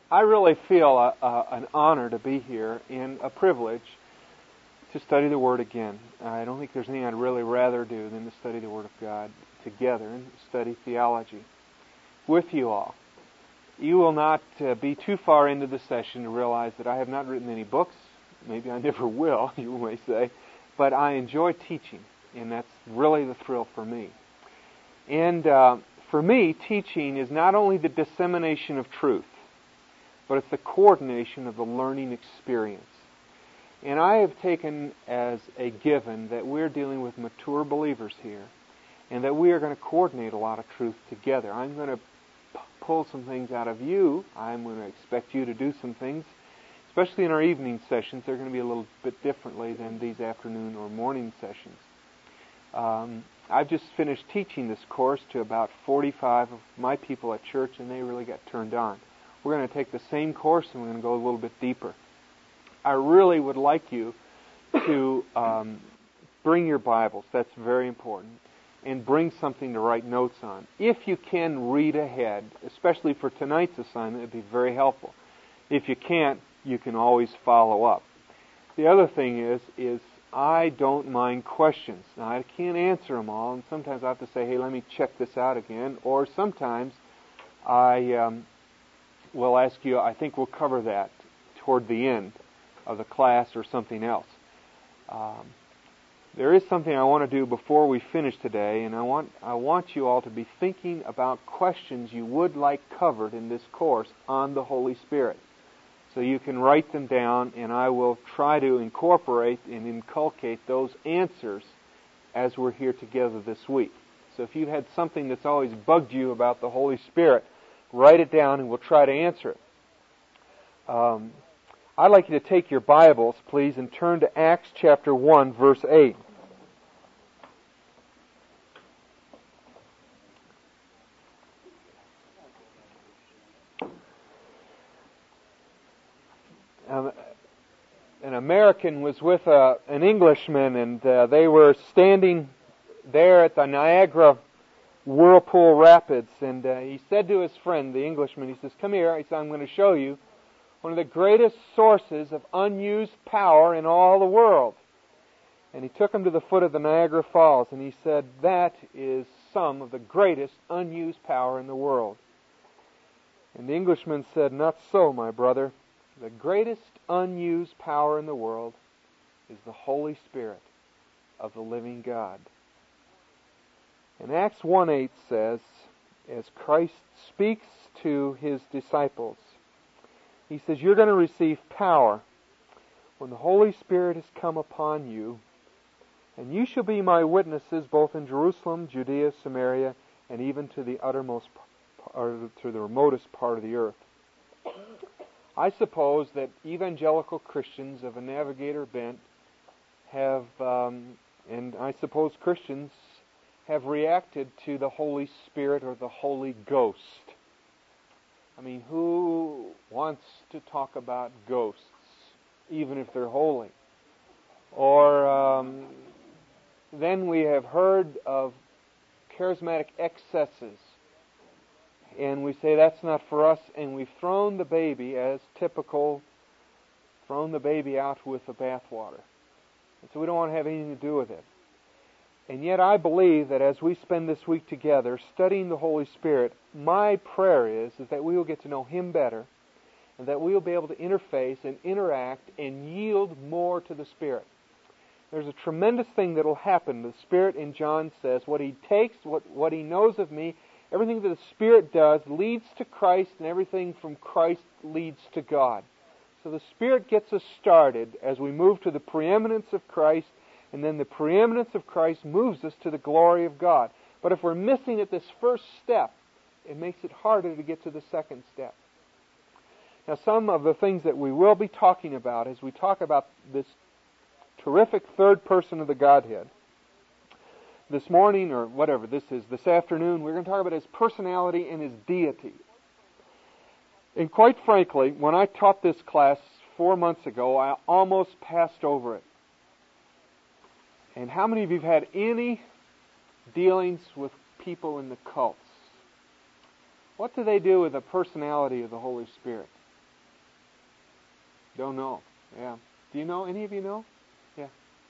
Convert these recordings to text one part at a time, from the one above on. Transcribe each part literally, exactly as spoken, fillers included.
I really feel a, a, an honor to be here and a privilege to study the Word again. I don't think there's anything I'd really rather do than to study the Word of God together and study theology with you all. You will not uh, be too far into the session to realize that I have not written any books. Maybe I never will, you may say. But I enjoy teaching, and that's really the thrill for me. And uh, for me, teaching is not only the dissemination of truth, but it's the coordination of the learning experience. And I have taken as a given that we're dealing with mature believers here, and that we are going to coordinate a lot of truth together. I'm going to p- pull some things out of you. I'm going to expect you to do some things, especially in our evening sessions. They're going to be a little bit differently than these afternoon or morning sessions. Um, I've just finished teaching this course to about forty-five of my people at church, and they really got turned on. We're going to take the same course and we're going to go a little bit deeper. I really would like you to um, bring your Bibles. That's very important. And bring something to write notes on. If you can read ahead, especially for tonight's assignment, it would be very helpful. If you can't, you can always follow up. The other thing is, is I don't mind questions. Now, I can't answer them all, and sometimes I have to say, hey, let me check this out again. Or sometimes I um, will ask you, I think we'll cover that toward the end of the class or something else. Um, there is something I want to do before we finish today, and I want I want you all to be thinking about questions you would like covered in this course on the Holy Spirit. So you can write them down, and I will try to incorporate and inculcate those answers as we're here together this week. So if you've had something that's always bugged you about the Holy Spirit, write it down and we'll try to answer it. Um, I'd like you to take your Bibles, please, and turn to Acts chapter one, verse eight. Um, an American was with a, an Englishman, and uh, they were standing there at the Niagara Whirlpool Rapids, and uh, he said to his friend, the Englishman, he says, come here, he said, I'm going to show you one of the greatest sources of unused power in all the world. And he took him to the foot of the Niagara Falls, and he said, that is some of the greatest unused power in the world. And the Englishman said, not so, my brother. The greatest unused power in the world is the Holy Spirit of the living God. And Acts one eight says, as Christ speaks to His disciples, He says, you're going to receive power when the Holy Spirit has come upon you, and you shall be my witnesses both in Jerusalem, Judea, Samaria, and even to the uttermost, or to the remotest part of the earth. I suppose that evangelical Christians of a navigator bent have, um, and I suppose Christians have reacted to the Holy Spirit or the Holy Ghost. I mean, who wants to talk about ghosts, even if they're holy? Or um, then we have heard of charismatic excesses, and we say that's not for us, and we've thrown the baby, as typical, thrown the baby out with the bathwater. And so we don't want to have anything to do with it. And yet I believe that as we spend this week together studying the Holy Spirit, my prayer is, is that we will get to know Him better, and that we will be able to interface and interact and yield more to the Spirit. There's a tremendous thing that will happen. The Spirit in John says, what He takes, what, what He knows of me, everything that the Spirit does leads to Christ, and everything from Christ leads to God. So the Spirit gets us started as we move to the preeminence of Christ, and then the preeminence of Christ moves us to the glory of God. But if we're missing at this first step, it makes it harder to get to the second step. Now, some of the things that we will be talking about as we talk about this terrific third person of the Godhead, this morning, or whatever this is, this afternoon, we're going to talk about His personality and His deity. And quite frankly, when I taught this class four months ago, I almost passed over it. And how many of you have had any dealings with people in the cults? What do they do with the personality of the Holy Spirit? Don't know. Yeah. Do you know? Any of you know? Yeah.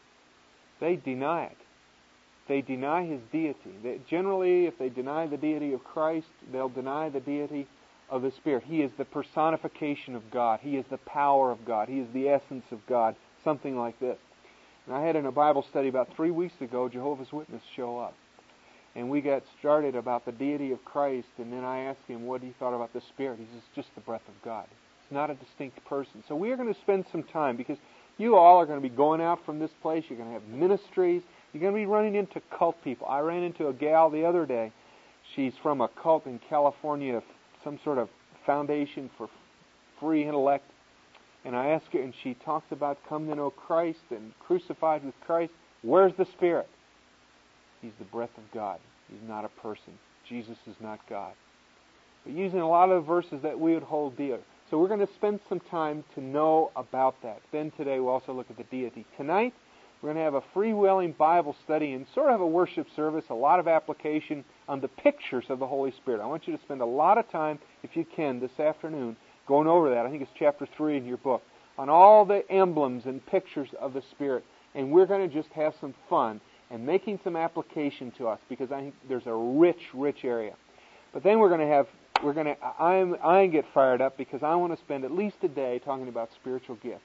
They deny it. They deny His deity. They, generally, if they deny the deity of Christ, they'll deny the deity of the Spirit. He is the personification of God. He is the power of God. He is the essence of God. Something like this. And I had in a Bible study about three weeks ago, Jehovah's Witness show up. And we got started about the deity of Christ, and then I asked him what he thought about the Spirit. He says, just the breath of God. It's not a distinct person. So we are going to spend some time, because you all are going to be going out from this place. You're going to have ministries. You're going to be running into cult people. I ran into a gal the other day. She's from a cult in California, some sort of foundation for free intellect. And I asked her, and she talks about coming to know Christ and crucified with Christ. Where's the Spirit? He's the breath of God. He's not a person. Jesus is not God. But using a lot of the verses that we would hold dear. So we're going to spend some time to know about that. Then today we'll also look at the deity. Tonight we're going to have a free-willing Bible study and sort of a worship service, a lot of application on the pictures of the Holy Spirit. I want you to spend a lot of time, if you can, this afternoon going over that. I think it's chapter three in your book, on all the emblems and pictures of the Spirit. And we're going to just have some fun and making some application to us, because I think there's a rich, rich area. But then we're going to have, we're going to, I'm, I get fired up because I want to spend at least a day talking about spiritual gifts.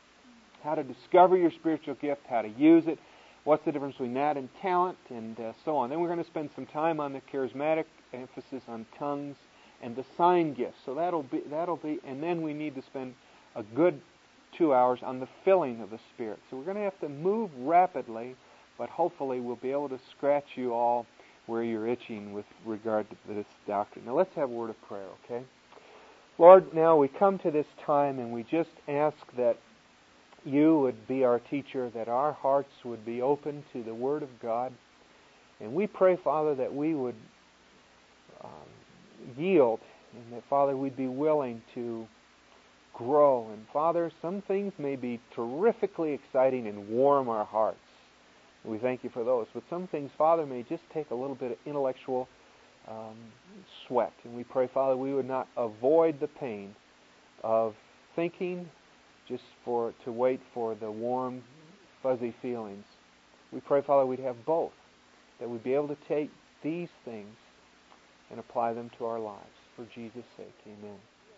How to discover your spiritual gift, how to use it, what's the difference between that and talent, and uh, so on. Then we're going to spend some time on the charismatic, emphasis on tongues, and the sign gifts. So that'll be, that'll be, and then we need to spend a good two hours on the filling of the Spirit. So we're going to have to move rapidly, but hopefully we'll be able to scratch you all where you're itching with regard to this doctrine. Now let's have a word of prayer, okay? Lord, now we come to this time and we just ask that you would be our teacher, that our hearts would be open to the Word of God. And we pray, Father, that we would um, yield, and that, Father, we'd be willing to grow. And, Father, some things may be terrifically exciting and warm our hearts. We thank you for those. But some things, Father, may just take a little bit of intellectual um, sweat. And we pray, Father, we would not avoid the pain of thinking just for to wait for the warm, fuzzy feelings. We pray, Father, we'd have both, that we'd be able to take these things and apply them to our lives. For Jesus' sake, amen.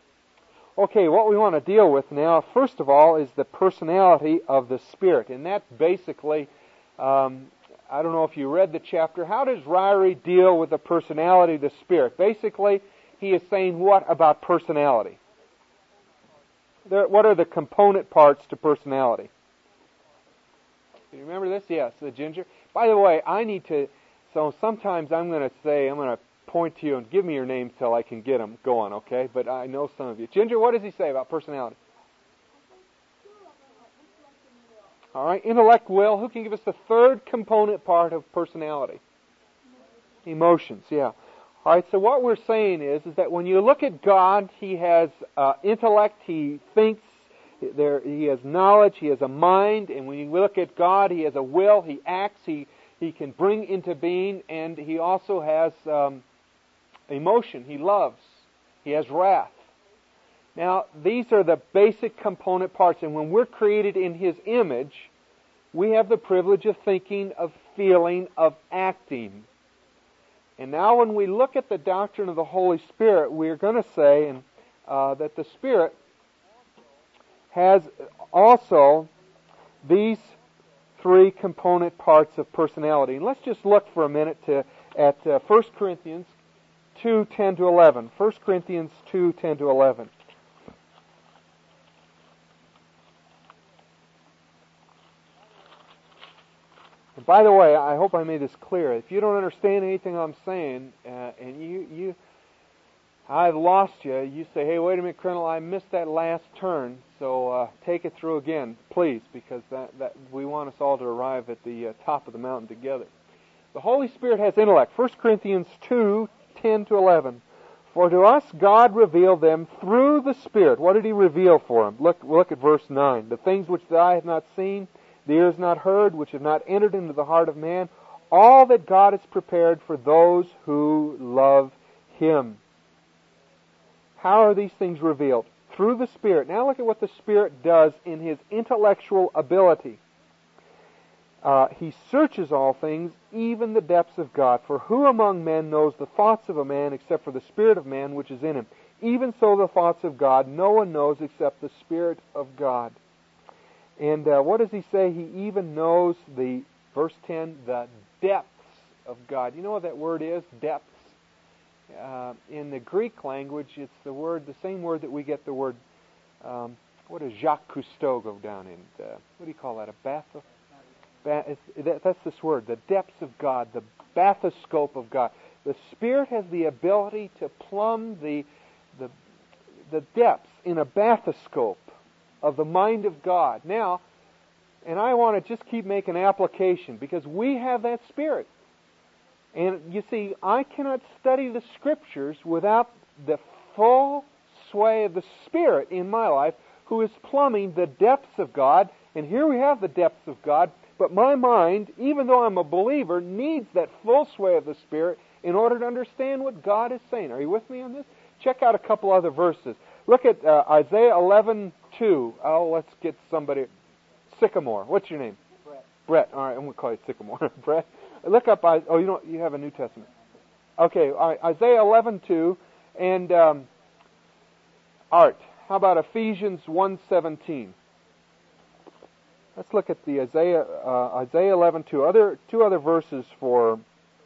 Okay, what we want to deal with now, first of all, is the personality of the Spirit. And that basically, um, I don't know if you read the chapter, how does Ryrie deal with the personality of the Spirit? Basically, he is saying what about personality? There, what are the component parts to personality? Do you remember this? Yes, the ginger. By the way, I need to, so sometimes I'm going to say, I'm going to point to you and give me your names till I can get them going, okay? But I know some of you. Ginger, what does he say about personality? All right, intellect, will. Who can give us the third component part of personality? Emotions, yeah. All right, so what we're saying is, is that when you look at God, He has uh, intellect, He thinks, there, He has knowledge, He has a mind, and when you look at God, He has a will, He acts, He, he can bring into being, and He also has um, emotion, He loves, He has wrath. Now, these are the basic component parts, and when we're created in His image, we have the privilege of thinking, of feeling, of acting. And now when we look at the doctrine of the Holy Spirit, we're going to say and, uh, that the Spirit has also these three component parts of personality. And let's just look for a minute to, at uh, First Corinthians two, ten to eleven. First Corinthians two, ten to eleven. And by the way, I hope I made this clear. If you don't understand anything I'm saying, uh, and you, you, I've lost you, you say, hey, wait a minute, Colonel, I missed that last turn, so uh, take it through again, please, because that, that we want us all to arrive at the uh, top of the mountain together. The Holy Spirit has intellect. First Corinthians two, ten to eleven. For to us God revealed them through the Spirit. What did He reveal for them? Look, look at verse nine. The things which the eye hath not seen, the ear has not heard, which have not entered into the heart of man, all that God has prepared for those who love Him. How are these things revealed? through the Spirit. Now look at what the Spirit does in His intellectual ability. Uh, he searches all things, even the depths of God. For who among men knows the thoughts of a man except for the Spirit of man which is in him? Even so the thoughts of God no one knows except the Spirit of God. And uh, what does he say? He even knows the, verse ten, the depths of God. You know what that word is? Depths. Uh, in the Greek language, it's the word, the same word that we get the word, um, what does Jacques Cousteau go down in? Uh, what do you call that? A bath? Ba- that, that's this word, the depths of God, the bathoscope of God. The Spirit has the ability to plumb the, the, the depths in a bathoscope of the mind of God. Now, and I want to just keep making application because we have that Spirit. And you see, I cannot study the Scriptures without the full sway of the Spirit in my life who is plumbing the depths of God. And here we have the depths of God, but my mind, even though I'm a believer, needs that full sway of the Spirit in order to understand what God is saying. Are you with me on this? Check out a couple other verses. Look at uh, Isaiah eleven two. Oh, let's get somebody. Sycamore. What's your name? Brett. Brett. All right, I'm going to call you Sycamore. Brett. Look up. Oh, you don't. You have a New Testament. Okay. All right, Isaiah eleven two, and um, Art. How about Ephesians one seventeen? Let's look at the Isaiah uh, Isaiah eleven two. Other two other verses for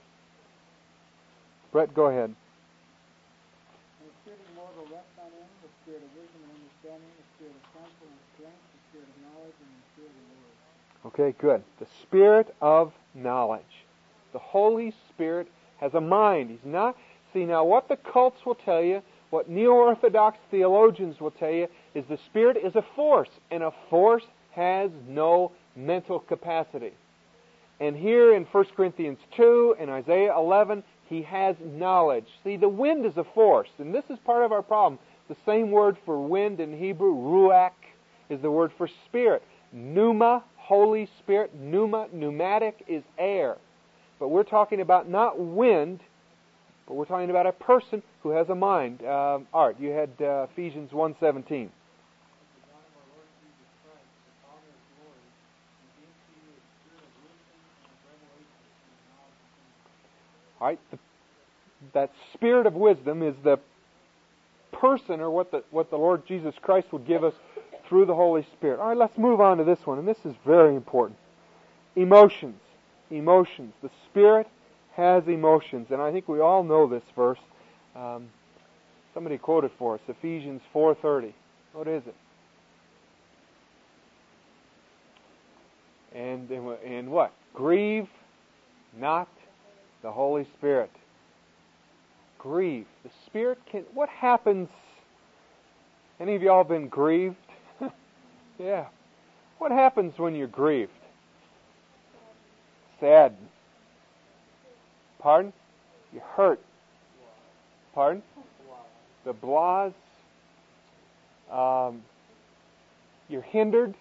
Brett. Go ahead. The Spirit of the Lord will rest on him, the Spirit of wisdom and understanding, the Spirit of counsel and strength, the Spirit of knowledge and the Spirit of the Lord. Okay, good. The Spirit of knowledge. The Holy Spirit has a mind. He's not... See, now what the cults will tell you, what neo-Orthodox theologians will tell you, is the Spirit is a force, and a force has no mental capacity. And here in First Corinthians two and Isaiah eleven, he has knowledge. See, the wind is a force, and this is part of our problem. The same word for wind in Hebrew, ruach, is the word for spirit. Pneuma, Holy Spirit, pneuma, pneumatic is air. But we're talking about not wind, but we're talking about a person who has a mind. Uh, Art, you had uh, Ephesians one seventeen. All right, the, that Spirit of wisdom is the person, or what the what the Lord Jesus Christ would give us through the Holy Spirit. All right, let's move on to this one, and this is very important. Emotions. Emotions. The Spirit has emotions, and I think we all know this verse. Um, somebody quoted for us, Ephesians four thirty. What is it? And, and what? Grieve not the Holy Spirit. Grieve. The Spirit can... What happens... Any of y'all been grieved? Yeah. What happens when you're grieved? Sad. Pardon? You hurt. Pardon? The blahs. Um, you're hindered.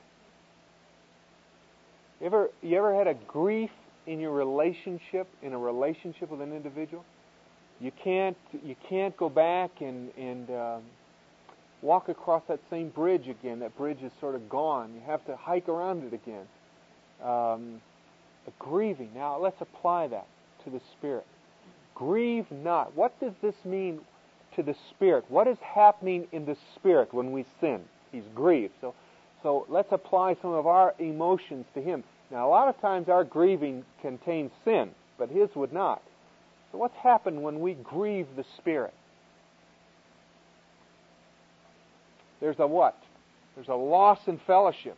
You ever, you ever had a grief in your relationship, in a relationship with an individual? You can't, you can't go back and, and um, walk across that same bridge again. That bridge is sort of gone. You have to hike around it again. Um, a grieving. Now, let's apply that to the Spirit. Grieve not. What does this mean to the Spirit? What is happening in the Spirit when we sin? He's grieved. So, so let's apply some of our emotions to Him. Now, a lot of times our grieving contains sin, but His would not. So what's happened when we grieve the Spirit? There's a what? There's a loss in fellowship.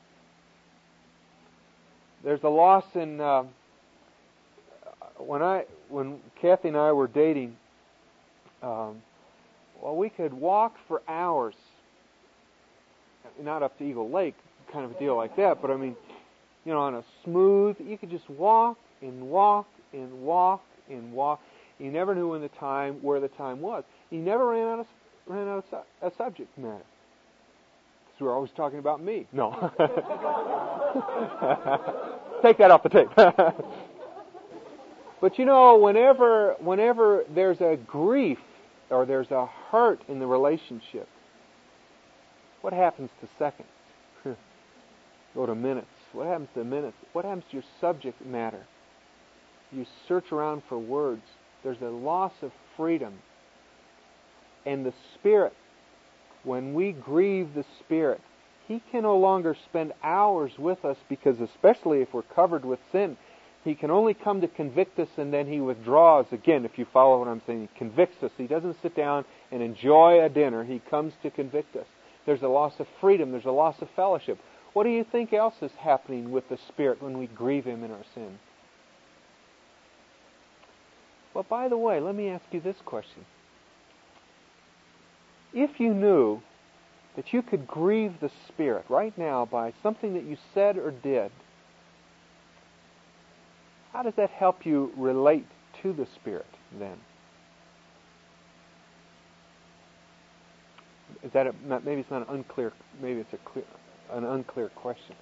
There's a loss in... Uh, when I, when Kathy and I were dating, um, well, we could walk for hours. Not up to Eagle Lake, kind of a deal like that, but I mean, you know, on a smooth, you could just walk and walk and walk and walk. You never knew when the time, where the time was. You never ran out of ran out of su- a subject matter. Because we were always talking about me. No. Take that off the tape. But you know, whenever whenever there's a grief or there's a hurt in the relationship, What happens to seconds? Go to minutes. What happens to minutes? What happens to your subject matter? You search around for words. There's a loss of freedom. And the Spirit, when we grieve the Spirit, He can no longer spend hours with us, because especially if we're covered with sin, He can only come to convict us, and then He withdraws. Again, if you follow what I'm saying, He convicts us. He doesn't sit down and enjoy a dinner. He comes to convict us. There's a loss of freedom. There's a loss of fellowship. What do you think else is happening with the Spirit when we grieve Him in our sin? Well, by the way, let me ask you this question. If you knew that you could grieve the Spirit right now by something that you said or did, how does that help you relate to the Spirit then? Is that a, maybe it's not an unclear, maybe it's a clear, an unclear question.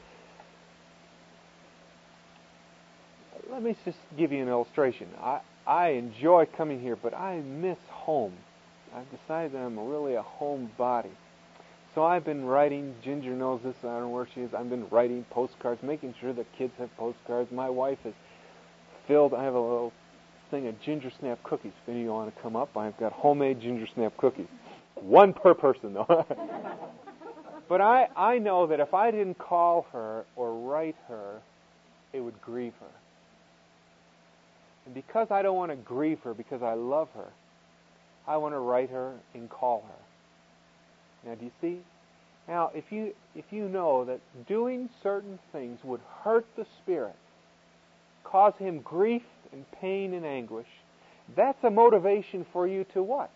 Let me just give you an illustration. I, I enjoy coming here, but I miss home. I've decided that I'm really a homebody. So I've been writing, Ginger knows this, I don't know where she is, I've been writing postcards, making sure the kids have postcards. My wife has filled, I have a little thing of ginger snap cookies. If any of you want to come up, I've got homemade ginger snap cookies. One per person, though. But I, I know that if I didn't call her or write her, it would grieve her. And because I don't want to grieve her, because I love her, I want to write her and call her. Now, do you see? Now, if you if you know that doing certain things would hurt the Spirit, cause Him grief and pain and anguish, that's a motivation for you to what?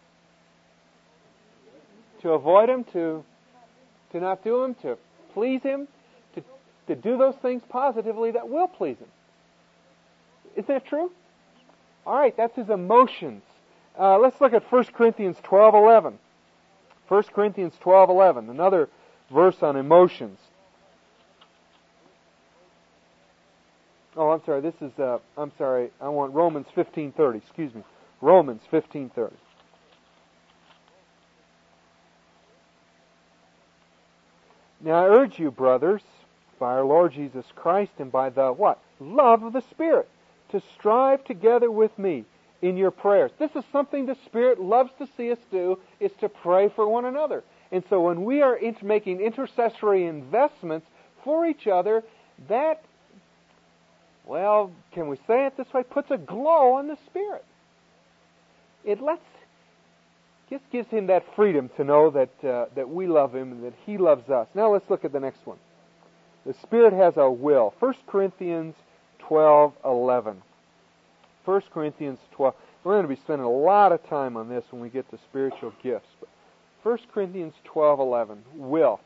To avoid Him, to to not do Him, to please Him, to, to do those things positively that will please Him. Isn't that true? All right, that's His emotions. Uh, let's look at First Corinthians twelve eleven. First Corinthians twelve eleven, another verse on emotions. Oh, I'm sorry. This is. Uh, I'm sorry. I want Romans fifteen thirty. Excuse me. Romans fifteen thirty. Now I urge you, brothers, by our Lord Jesus Christ and by the what? Love of the Spirit, to strive together with me in your prayers. This is something the Spirit loves to see us do, is to pray for one another. And so when we are inter- making intercessory investments for each other, that, well, can we say it this way, puts a glow on the Spirit. It lets, just gives Him that freedom to know that uh, that we love Him and that He loves us. Now let's look at the next one. The Spirit has a will. First Corinthians twelve eleven. First Corinthians twelve. We're going to be spending a lot of time on this when we get to spiritual gifts. But First Corinthians twelve eleven. Will.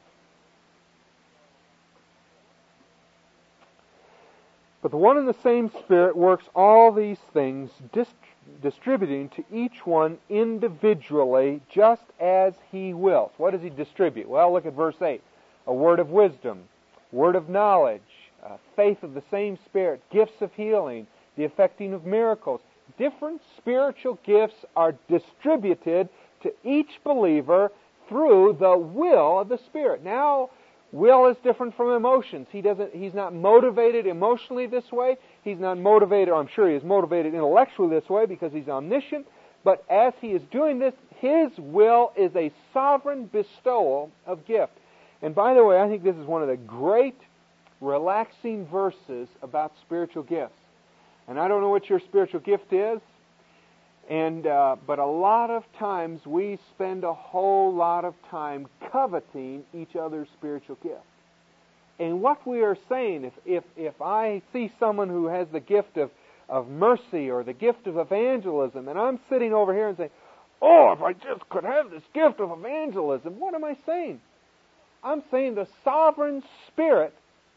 But the one and the same Spirit works all these things, dist- distributing to each one individually, just as He wills. What does He distribute? Well, look at verse eight. A word of wisdom, word of knowledge, uh, faith of the same Spirit, gifts of healing, the effecting of miracles. Different spiritual gifts are distributed to each believer through the will of the Spirit. Now, will is different from emotions. He doesn't. He's not motivated emotionally this way. He's not motivated, or I'm sure he is motivated intellectually this way because He's omniscient. But as He is doing this, His will is a sovereign bestowal of gift. And by the way, I think this is one of the great relaxing verses about spiritual gifts. And I don't know what your spiritual gift is, and uh, but a lot of times we spend a whole lot of time coveting each other's spiritual gift. And what we are saying, if if if I see someone who has the gift of, of mercy or the gift of evangelism, and I'm sitting over here and saying, oh, if I just could have this gift of evangelism, what am I saying? I'm saying the sovereign Spirit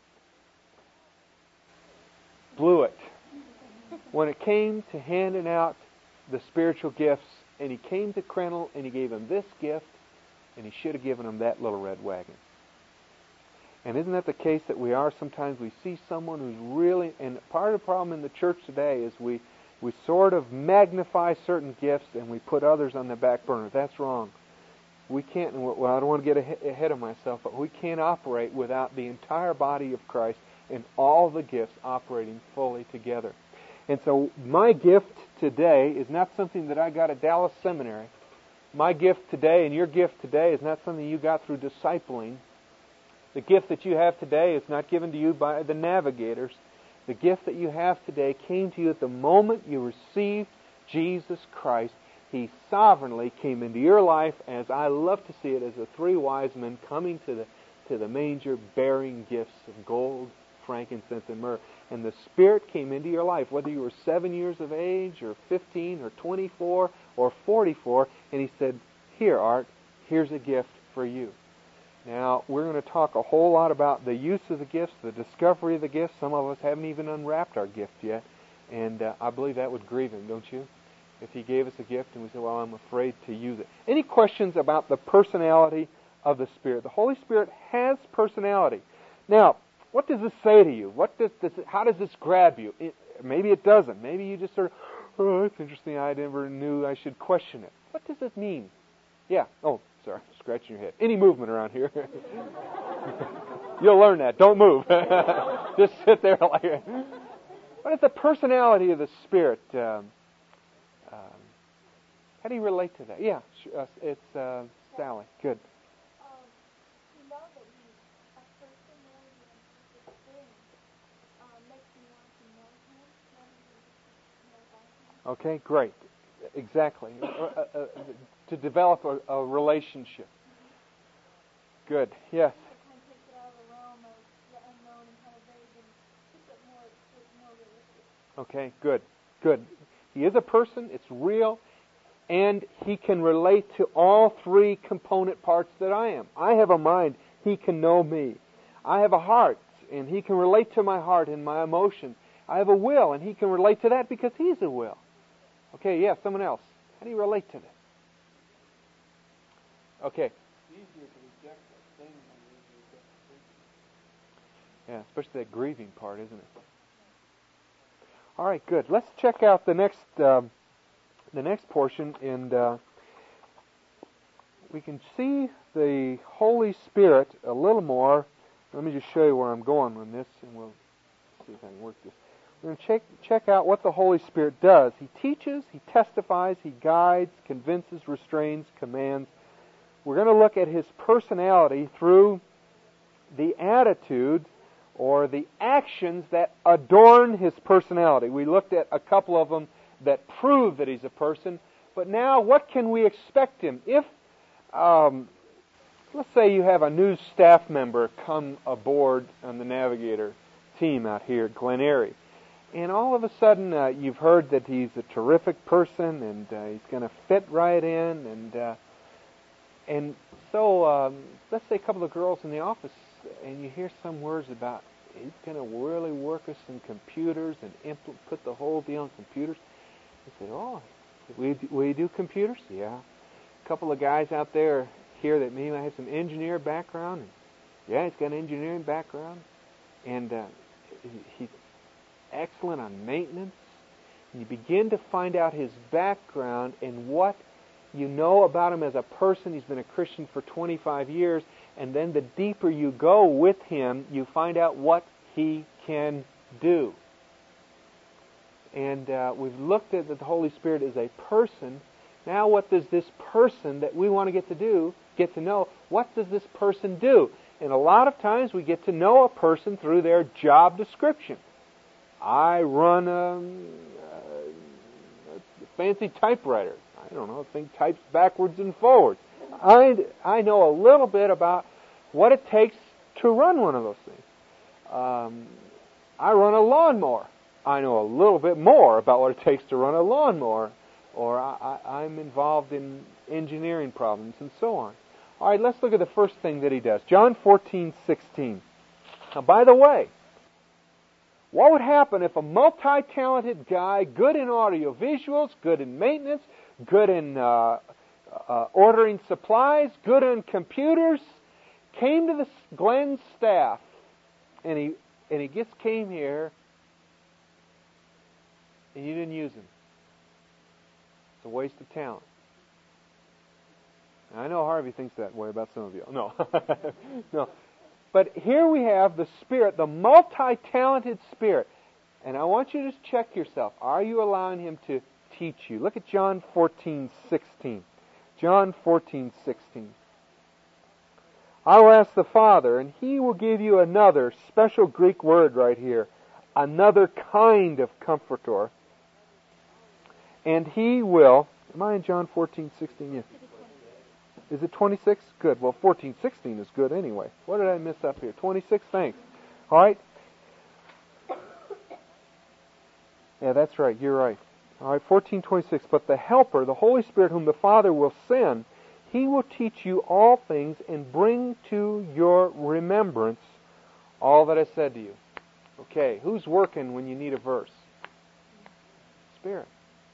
blew it when it came to handing out the spiritual gifts, and He came to Crennel and He gave him this gift, and He should have given him that little red wagon. And isn't that the case that we are? Sometimes we see someone who's really, and part of the problem in the church today is we, we sort of magnify certain gifts and we put others on the back burner. That's wrong. We can't, well, I don't want to get ahead of myself, but we can't operate without the entire body of Christ and all the gifts operating fully together. And so my gift today is not something that I got at Dallas Seminary. My gift today and your gift today is not something you got through discipling. The gift that you have today is not given to you by the navigators. The gift that you have today came to you at the moment you received Jesus Christ. He sovereignly came into your life, as I love to see it, as the three wise men coming to the to the manger bearing gifts of gold, frankincense, and myrrh. And the Spirit came into your life, whether you were seven years of age, or fifteen, or twenty-four, or forty-four, and He said, "Here, Art, here's a gift for you." Now, we're going to talk a whole lot about the use of the gifts, the discovery of the gifts. Some of us haven't even unwrapped our gift yet, and uh, I believe that would grieve Him, don't you? If He gave us a gift and we say, well, I'm afraid to use it. Any questions about the personality of the Spirit? The Holy Spirit has personality. Now, what does this say to you? What does this, how does this grab you? It, maybe it doesn't. Maybe you just sort of, oh, it's interesting. I never knew I should question it. What does it mean? Yeah. Oh, sorry. Scratching your head. Any movement around here? You'll learn that. Don't move. Just sit there like. What is the personality of the Spirit? Um, um, how do you relate to that? Yeah, uh, it's uh, Sally. Good. Okay, great. Exactly. uh, uh, uh, to develop a, a relationship. Good. Yes. Okay, good. Good. He is a person, it's real, and He can relate to all three component parts that I am. I have a mind, He can know me. I have a heart, and He can relate to my heart and my emotion. I have a will, and He can relate to that because He's a will. Okay, yeah, someone else. How do you relate to this? Okay. It's easier to reject a thing than it is to reject a person. Yeah, especially that grieving part, isn't it? All right, good. Let's check out the next um, the next portion, and uh, we can see the Holy Spirit a little more. Let me just show you where I'm going on this, and we'll see if I can work this. We're going to check check out what the Holy Spirit does. He teaches, He testifies, He guides, convinces, restrains, commands. We're going to look at His personality through the attitudes or the actions that adorn His personality. We looked at a couple of them that prove that He's a person, but now what can we expect Him? If, um, let's say you have a new staff member come aboard on the Navigator team out here at Glen Eyrie, and all of a sudden uh, you've heard that he's a terrific person and uh, he's going to fit right in, and uh, and so um, let's say a couple of girls in the office, and you hear some words about he's going to really work with some computers and impl- put the whole deal on computers. You say, oh, will you, do, will you do computers? Yeah. A couple of guys out there here that maybe have some engineer background. And yeah, he's got an engineering background. And uh, he, he's excellent on maintenance. And you begin to find out his background and what you know about him as a person. He's been a Christian for twenty-five years. And then the deeper you go with him, you find out what he can do. And uh, we've looked at that the Holy Spirit is a person. Now what does this person that we want to get to do, get to know, what does this person do? And a lot of times we get to know a person through their job description. I run a, a fancy typewriter. I don't know, a thing types backwards and forwards. I, I know a little bit about what it takes to run one of those things. Um, I run a lawnmower. I know a little bit more about what it takes to run a lawnmower. Or I, I, I'm involved in engineering problems and so on. All right, let's look at the first thing that he does. John fourteen sixteen. Now, by the way, what would happen if a multi-talented guy, good in audio visuals, good in maintenance, good in uh, uh, ordering supplies, good in computers, came to the Glen staff, and he and he just came here, and you didn't use him? It's a waste of talent. I know Harvey thinks that way about some of you. No. No. But here we have the Spirit, the multi-talented Spirit. And I want you to just check yourself. Are you allowing Him to teach you? Look at John fourteen sixteen. John fourteen sixteen. I will ask the Father, and He will give you another special Greek word right here. Another kind of comforter. And He will... Am I in John fourteen sixteen? Yes. Is it twenty-six? Good. Well, fourteen sixteen is good anyway. What did I miss up here? twenty-six? Thanks. All right. Yeah, that's right. You're right. All right, fourteen twenty-six. But the Helper, the Holy Spirit, whom the Father will send, He will teach you all things and bring to your remembrance all that I said to you. Okay, who's working when you need a verse? Spirit.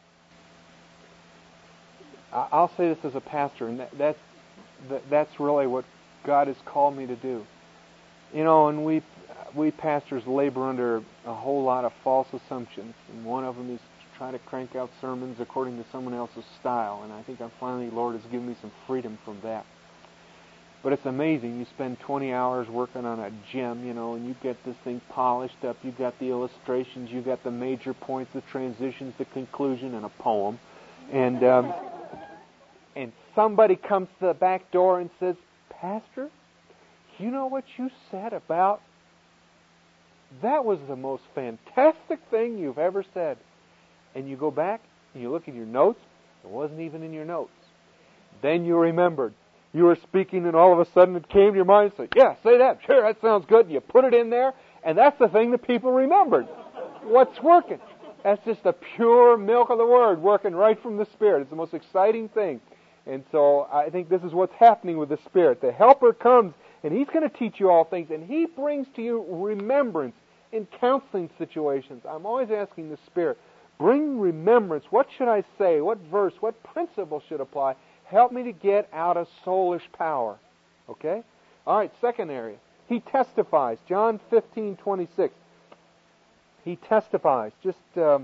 I'll say this as a pastor, and that, that's that, that's really what God has called me to do. You know, and we we pastors labor under a whole lot of false assumptions, and one of them is to try to crank out sermons according to someone else's style, and I think I'm finally, the Lord has given me some freedom from that. But it's amazing. You spend twenty hours working on a gem, you know, and you get this thing polished up. You've got the illustrations, you've got the major points, the transitions, the conclusion, and a poem. And um, and somebody comes to the back door and says, Pastor, you know what you said about... That was the most fantastic thing you've ever said. And you go back and you look at your notes. It wasn't even in your notes. Then you remembered. You were speaking and all of a sudden it came to your mind and said, yeah, say that. Sure, that sounds good. And you put it in there. And that's the thing that people remembered. What's working? That's just the pure milk of the Word working right from the Spirit. It's the most exciting thing. And so I think this is what's happening with the Spirit. The Helper comes and He's going to teach you all things. And He brings to you remembrance in counseling situations. I'm always asking the Spirit, bring remembrance. What should I say? What verse? What principle should apply? Help me to get out of soulish power. Okay? All right, second area. He testifies. John fifteen twenty-six. He testifies. Just... Um,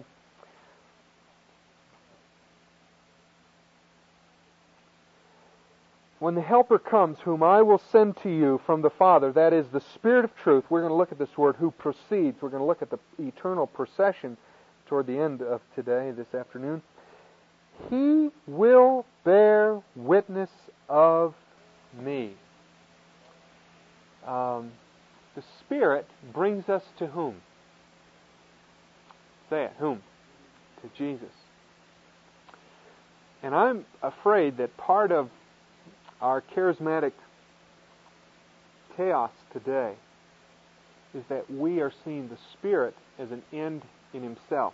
When the Helper comes, whom I will send to you from the Father, that is the Spirit of truth, we're going to look at this word, who proceeds. We're going to look at the eternal procession toward the end of today, this afternoon. He will bear witness of me. Um, the Spirit brings us to whom? Say it, whom? To Jesus. And I'm afraid that part of our charismatic chaos today is that we are seeing the Spirit as an end in Himself.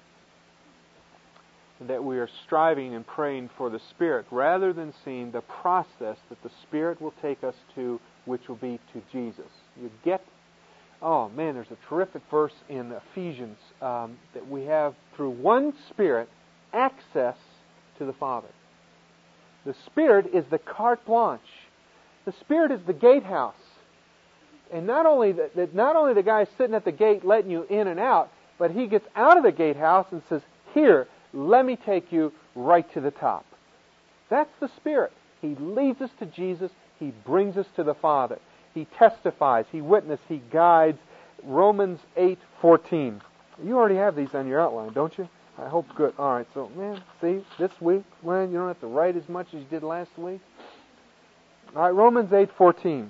And that we are striving and praying for the Spirit rather than seeing the process that the Spirit will take us to, which will be to Jesus. You get, oh man, there's a terrific verse in Ephesians um, that we have through one Spirit access to the Father. The Spirit is the carte blanche. The Spirit is the gatehouse. And not only that, not only the guy sitting at the gate letting you in and out, but He gets out of the gatehouse and says, here, let me take you right to the top. That's the Spirit. He leads us to Jesus. He brings us to the Father. He testifies. He witnesses. He guides. Romans eight fourteen. You already have these on your outline, don't you? I hope good. All right, so, man, see, this week, man, you don't have to write as much as you did last week. All right, Romans eight fourteen.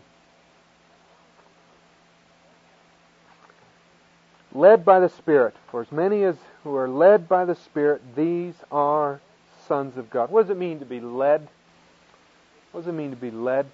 Led by the Spirit. For as many as who are led by the Spirit, these are sons of God. What does it mean to be led? What does it mean to be led?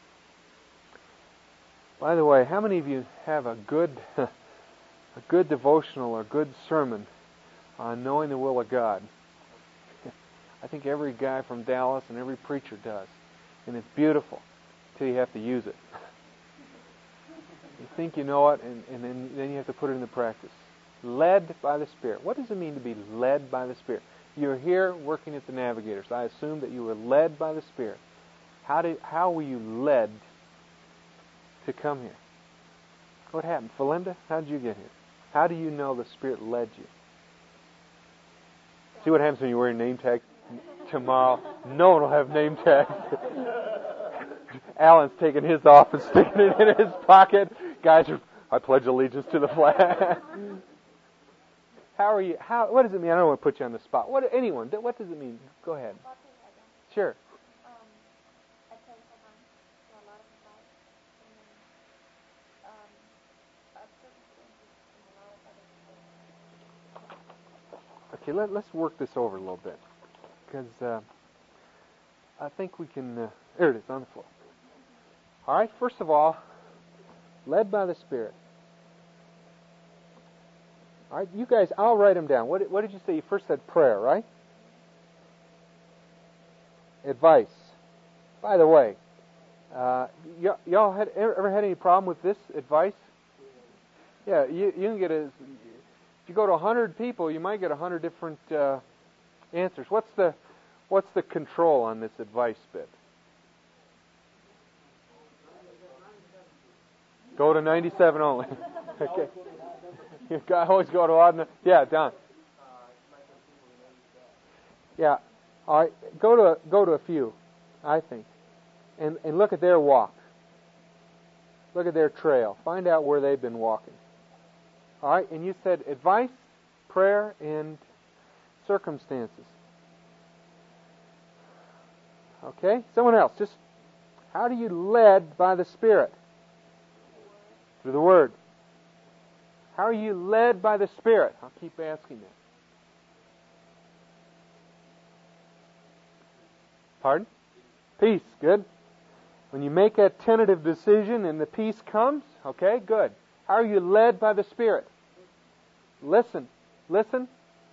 By the way, how many of you have a good, a good devotional or good sermon on knowing the will of God? I think every guy from Dallas and every preacher does. And it's beautiful until you have to use it. You think you know it, and, and then, then you have to put it into practice. Led by the Spirit. What does it mean to be led by the Spirit? You're here working at the Navigators. I assume that you were led by the Spirit. How did, how were you led to come here? What happened? Felinda, how did you get here? How do you know the Spirit led you? See what happens when you wear a name tag? tomorrow. No one will have name tags. Alan's taking his off and sticking it in his pocket. Guys, I pledge allegiance to the flag. How are you? How? What does it mean? I don't want to put you on the spot. What? Anyone? What does it mean? Go ahead. Sure. Okay, let, let's work this over a little bit, because uh, I think we can... Uh, there it is, on the floor. All right, first of all, led by the Spirit. All right, you guys, I'll write them down. What, what did you say? You first said prayer, right? Advice. By the way, uh, y- y'all had ever had any problem with this advice? Yeah, you, you can get a... If you go to a hundred people, you might get a hundred different uh, answers. What's the what's the control on this advice bit? Go to ninety-seven only. Okay. You always go to odd. Yeah, Don. Yeah. All right. Go to go to a few, I think, and and look at their walk. Look at their trail. Find out where they've been walking. All right, and you said advice, prayer, and circumstances. Okay, someone else. Just how do you led by the Spirit? Through the Word. How are you led by the Spirit? I'll keep asking that. Pardon? Peace. Good. When you make a tentative decision and the peace comes, okay, good. How are you led by the Spirit? Listen. Listen.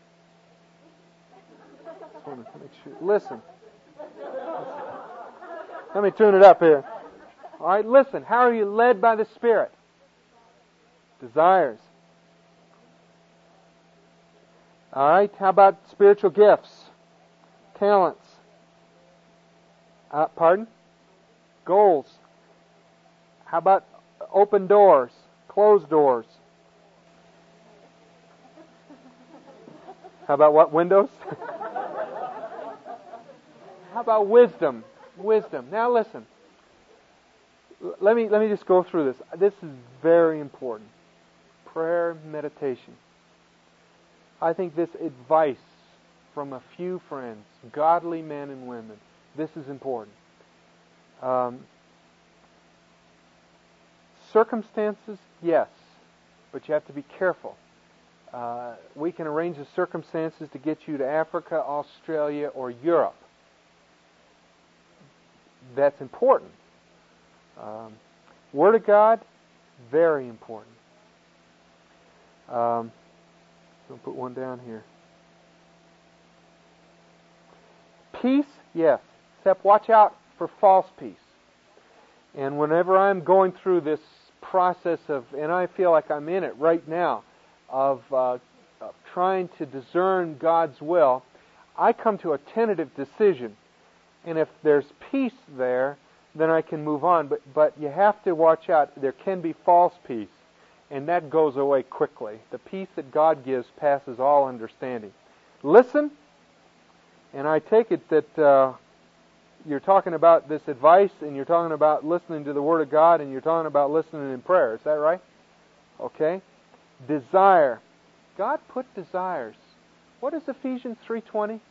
Just want to make sure. Listen. Let me tune it up here. All right, listen. How are you led by the Spirit? Desires. All right, how about spiritual gifts? Talents. Uh, pardon? Goals. How about open doors? Closed doors. How about what? Windows? How about wisdom? Wisdom. Now listen. L- let me let me just go through this. This is very important. Prayer, meditation. I think this advice from a few friends, godly men and women, this is important. Um, circumstances, yes, but you have to be careful. Uh, we can arrange the circumstances to get you to Africa, Australia, or Europe. That's important. Um, Word of God, very important. Um, I'll put one down here. Peace, yes. Except watch out for false peace. And whenever I'm going through this process of, and I feel like I'm in it right now, of, uh, of trying to discern God's will, I come to a tentative decision. And if there's peace there, then I can move on. But but you have to watch out. There can be false peace, and that goes away quickly. The peace that God gives passes all understanding. Listen, and I take it that uh, you're talking about this advice, and you're talking about listening to the Word of God, and you're talking about listening in prayer. Is that right? Okay. Desire. God put desires. What is Ephesians three twenty?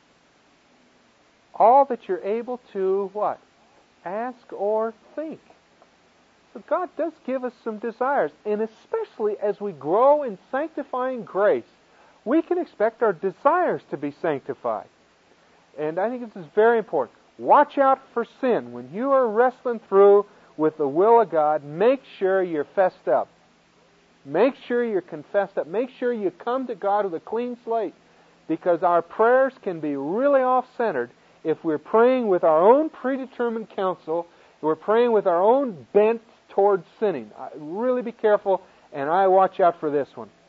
All that you're able to, what? Ask or think. So God does give us some desires. And especially as we grow in sanctifying grace, we can expect our desires to be sanctified. And I think this is very important. Watch out for sin. When you are wrestling through with the will of God, make sure you're fessed up. Make sure you're confessed up. Make sure you come to God with a clean slate. Because our prayers can be really off-centered if we're praying with our own predetermined counsel, we're praying with our own bent towards sinning. I, really be careful, and I watch out for this one.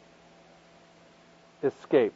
Escape.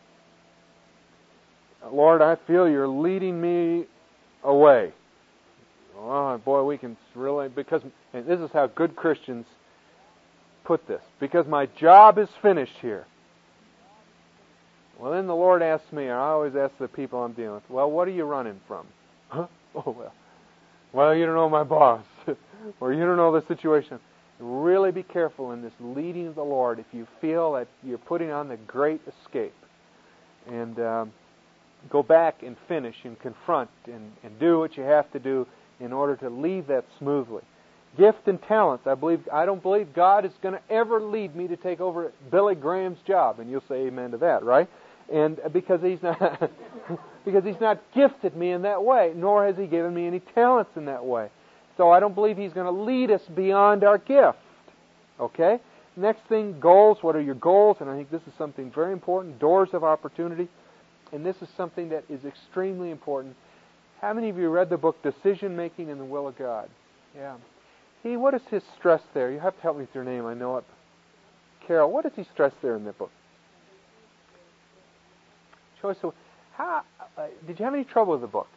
Lord, I feel you're leading me away. Oh, boy, we can really, because, and this is how good Christians put this, because my job is finished here. Well, then the Lord asks me, or I always ask the people I'm dealing with, well, what are you running from? Huh? Oh, well. Well, you don't know my boss, or you don't know the situation. Really be careful in this leading of the Lord if you feel that you're putting on the great escape. And um, go back and finish and confront and, and do what you have to do in order to leave that smoothly. Gift and talents. I believe I don't believe God is going to ever lead me to take over Billy Graham's job, and you'll say amen to that, right? And because he's not because he's not gifted me in that way, nor has he given me any talents in that way. So I don't believe he's going to lead us beyond our gift. Okay? Next thing, goals. What are your goals? And I think this is something very important. Doors of opportunity. And this is something that is extremely important. How many of you read the book Decision Making in the Will of God? Yeah. He, what is his stress there? You have to help me with your name, I know it. Carol, what does he stress there in that book? Choice. So, how uh, did you have any trouble with the book?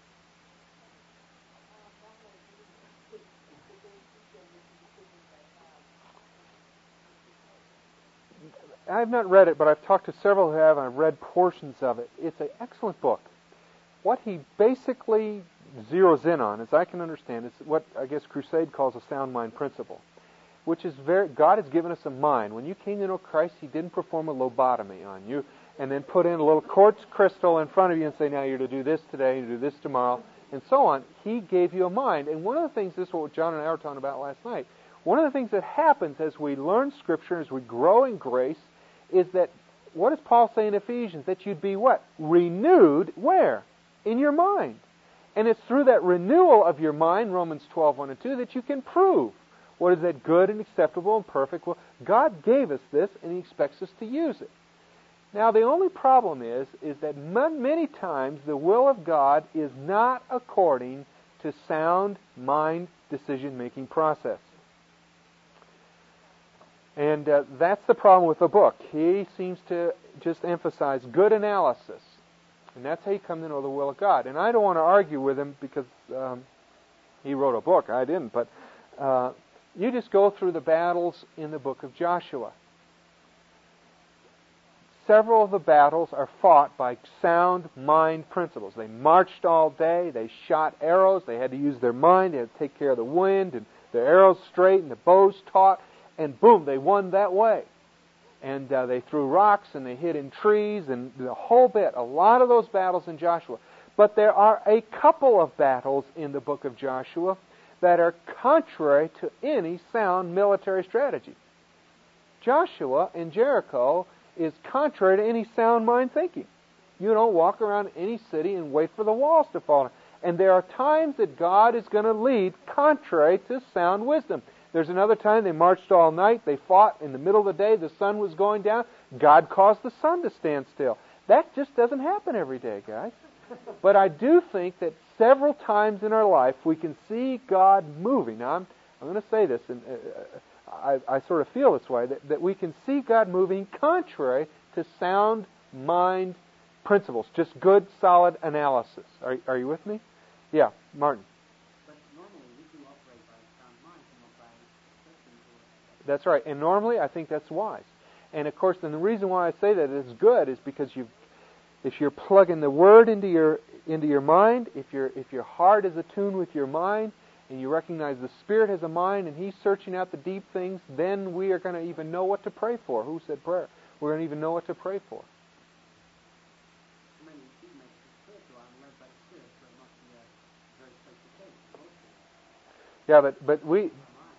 I've not read it, but I've talked to several who have, and I've read portions of it. It's an excellent book. What he basically zeroes in on, as I can understand, is what I guess Crusade calls a sound mind principle, which is very, God has given us a mind. When you came to know Christ, He didn't perform a lobotomy on you and then put in a little quartz crystal in front of you and say, now you're to do this today, you do this tomorrow, and so on. He gave you a mind. And one of the things, this is what John and I were talking about last night, one of the things that happens as we learn Scripture, as we grow in grace, is that, what does Paul say in Ephesians? That you'd be what? Renewed, where? In your mind. And it's through that renewal of your mind, Romans twelve, one and two, that you can prove what is that good and acceptable and perfect will. God gave us this, and He expects us to use it. Now, the only problem is, is that many times the will of God is not according to sound mind decision-making process. And uh, that's the problem with the book. He seems to just emphasize good analysis. And that's how you come to know the will of God. And I don't want to argue with him because um, he wrote a book. I didn't. But uh, you just go through the battles in the book of Joshua. Several of the battles are fought by sound mind principles. They marched all day. They shot arrows. They had to use their mind. They had to take care of the wind and the arrows straight and the bows taut. And boom, they won that way. And uh, they threw rocks and they hid in trees and the whole bit. A lot of those battles in Joshua. But there are a couple of battles in the book of Joshua that are contrary to any sound military strategy. Joshua in Jericho is contrary to any sound mind thinking. You don't walk around any city and wait for the walls to fall. And there are times that God is going to lead contrary to sound wisdom. There's another time they marched all night. They fought in the middle of the day. The sun was going down. God caused the sun to stand still. That just doesn't happen every day, guys. But I do think that several times in our life we can see God moving. Now, I'm, I'm going to say this, and uh, I, I sort of feel this way, that, that we can see God moving contrary to sound mind principles. Just good, solid analysis. Are, are you with me? Yeah, Martin. That's right. And normally, I think that's wise. And of course, and the reason why I say that it's good is because you, if you're plugging the Word into your into your mind, if your if your heart is attuned with your mind, and you recognize the Spirit has a mind, and He's searching out the deep things, then we are going to even know what to pray for. Who said prayer? We're going to even know what to pray for. Yeah, but but we.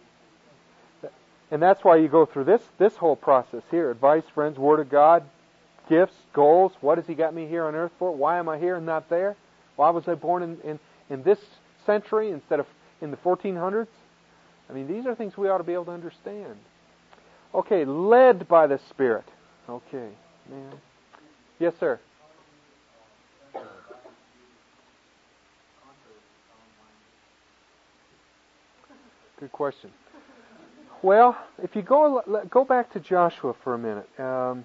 And that's why you go through this this whole process here. Advice, friends, Word of God, gifts, goals. What has He got me here on earth for? Why am I here and not there? Why was I born in, in, in this century instead of in the fourteen hundreds? I mean, these are things we ought to be able to understand. Okay, led by the Spirit. Okay, man. Yes, sir. Good question. Well, if you go go back to Joshua for a minute. Um,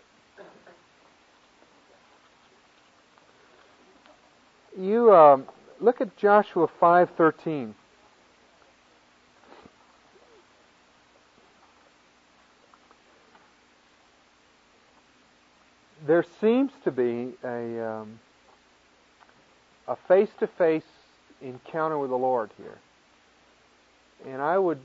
you, um, look at Joshua five thirteen. There seems to be a um, a face-to-face encounter with the Lord here, and I would,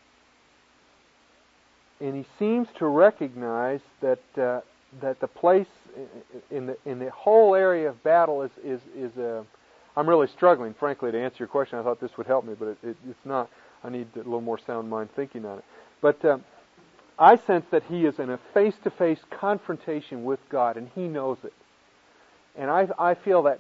and he seems to recognize that uh, that the place in the in the whole area of battle is is is a. I'm really struggling, frankly, to answer your question. I thought this would help me, but it, it, it's not. I need a little more sound mind thinking on it. But um, I sense that he is in a face-to-face confrontation with God, and he knows it. And I, I feel that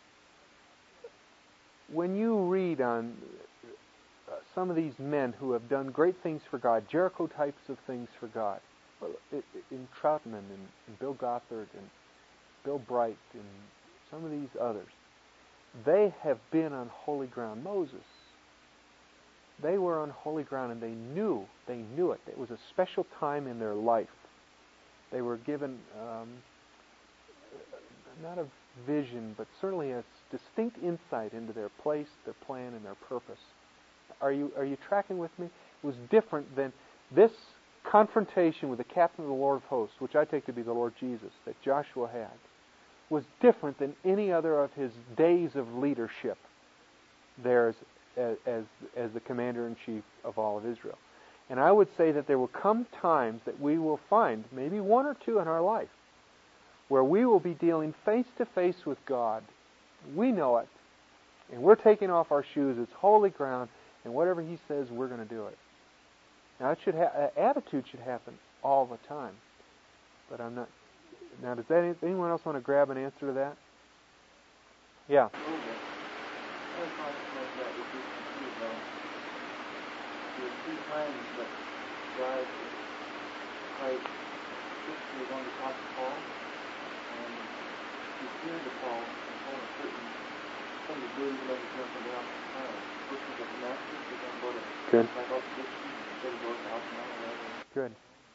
when you read on uh, some of these men who have done great things for God, Jericho types of things for God, in Troutman and, and Bill Gothard and Bill Bright and some of these others, they have been on holy ground. Moses, they were on holy ground, and they knew, they knew it. It was a special time in their life. They were given um, not a vision, but certainly a distinct insight into their place, their plan, and their purpose. Are you are you tracking with me? It was different than this confrontation with the captain of the Lord of hosts, which I take to be the Lord Jesus, that Joshua had, was different than any other of his days of leadership there as, as, as the commander-in-chief of all of Israel. And I would say that there will come times that we will find, maybe one or two in our life, where we will be dealing face-to-face with God. We know it, and we're taking off our shoes. It's holy ground, and whatever He says, we're going to do it. Now, it should ha- attitude should happen all the time, but I'm not. Now, does that, anyone else want to grab an answer to that? Yeah. Three times that God quite was going to talk to Paul, and he appeared to Paul and told him certain some of the duties that he done from the outside. First was at Damascus, he then go to Good. back up to Dixon, and then go to Altamont. Good.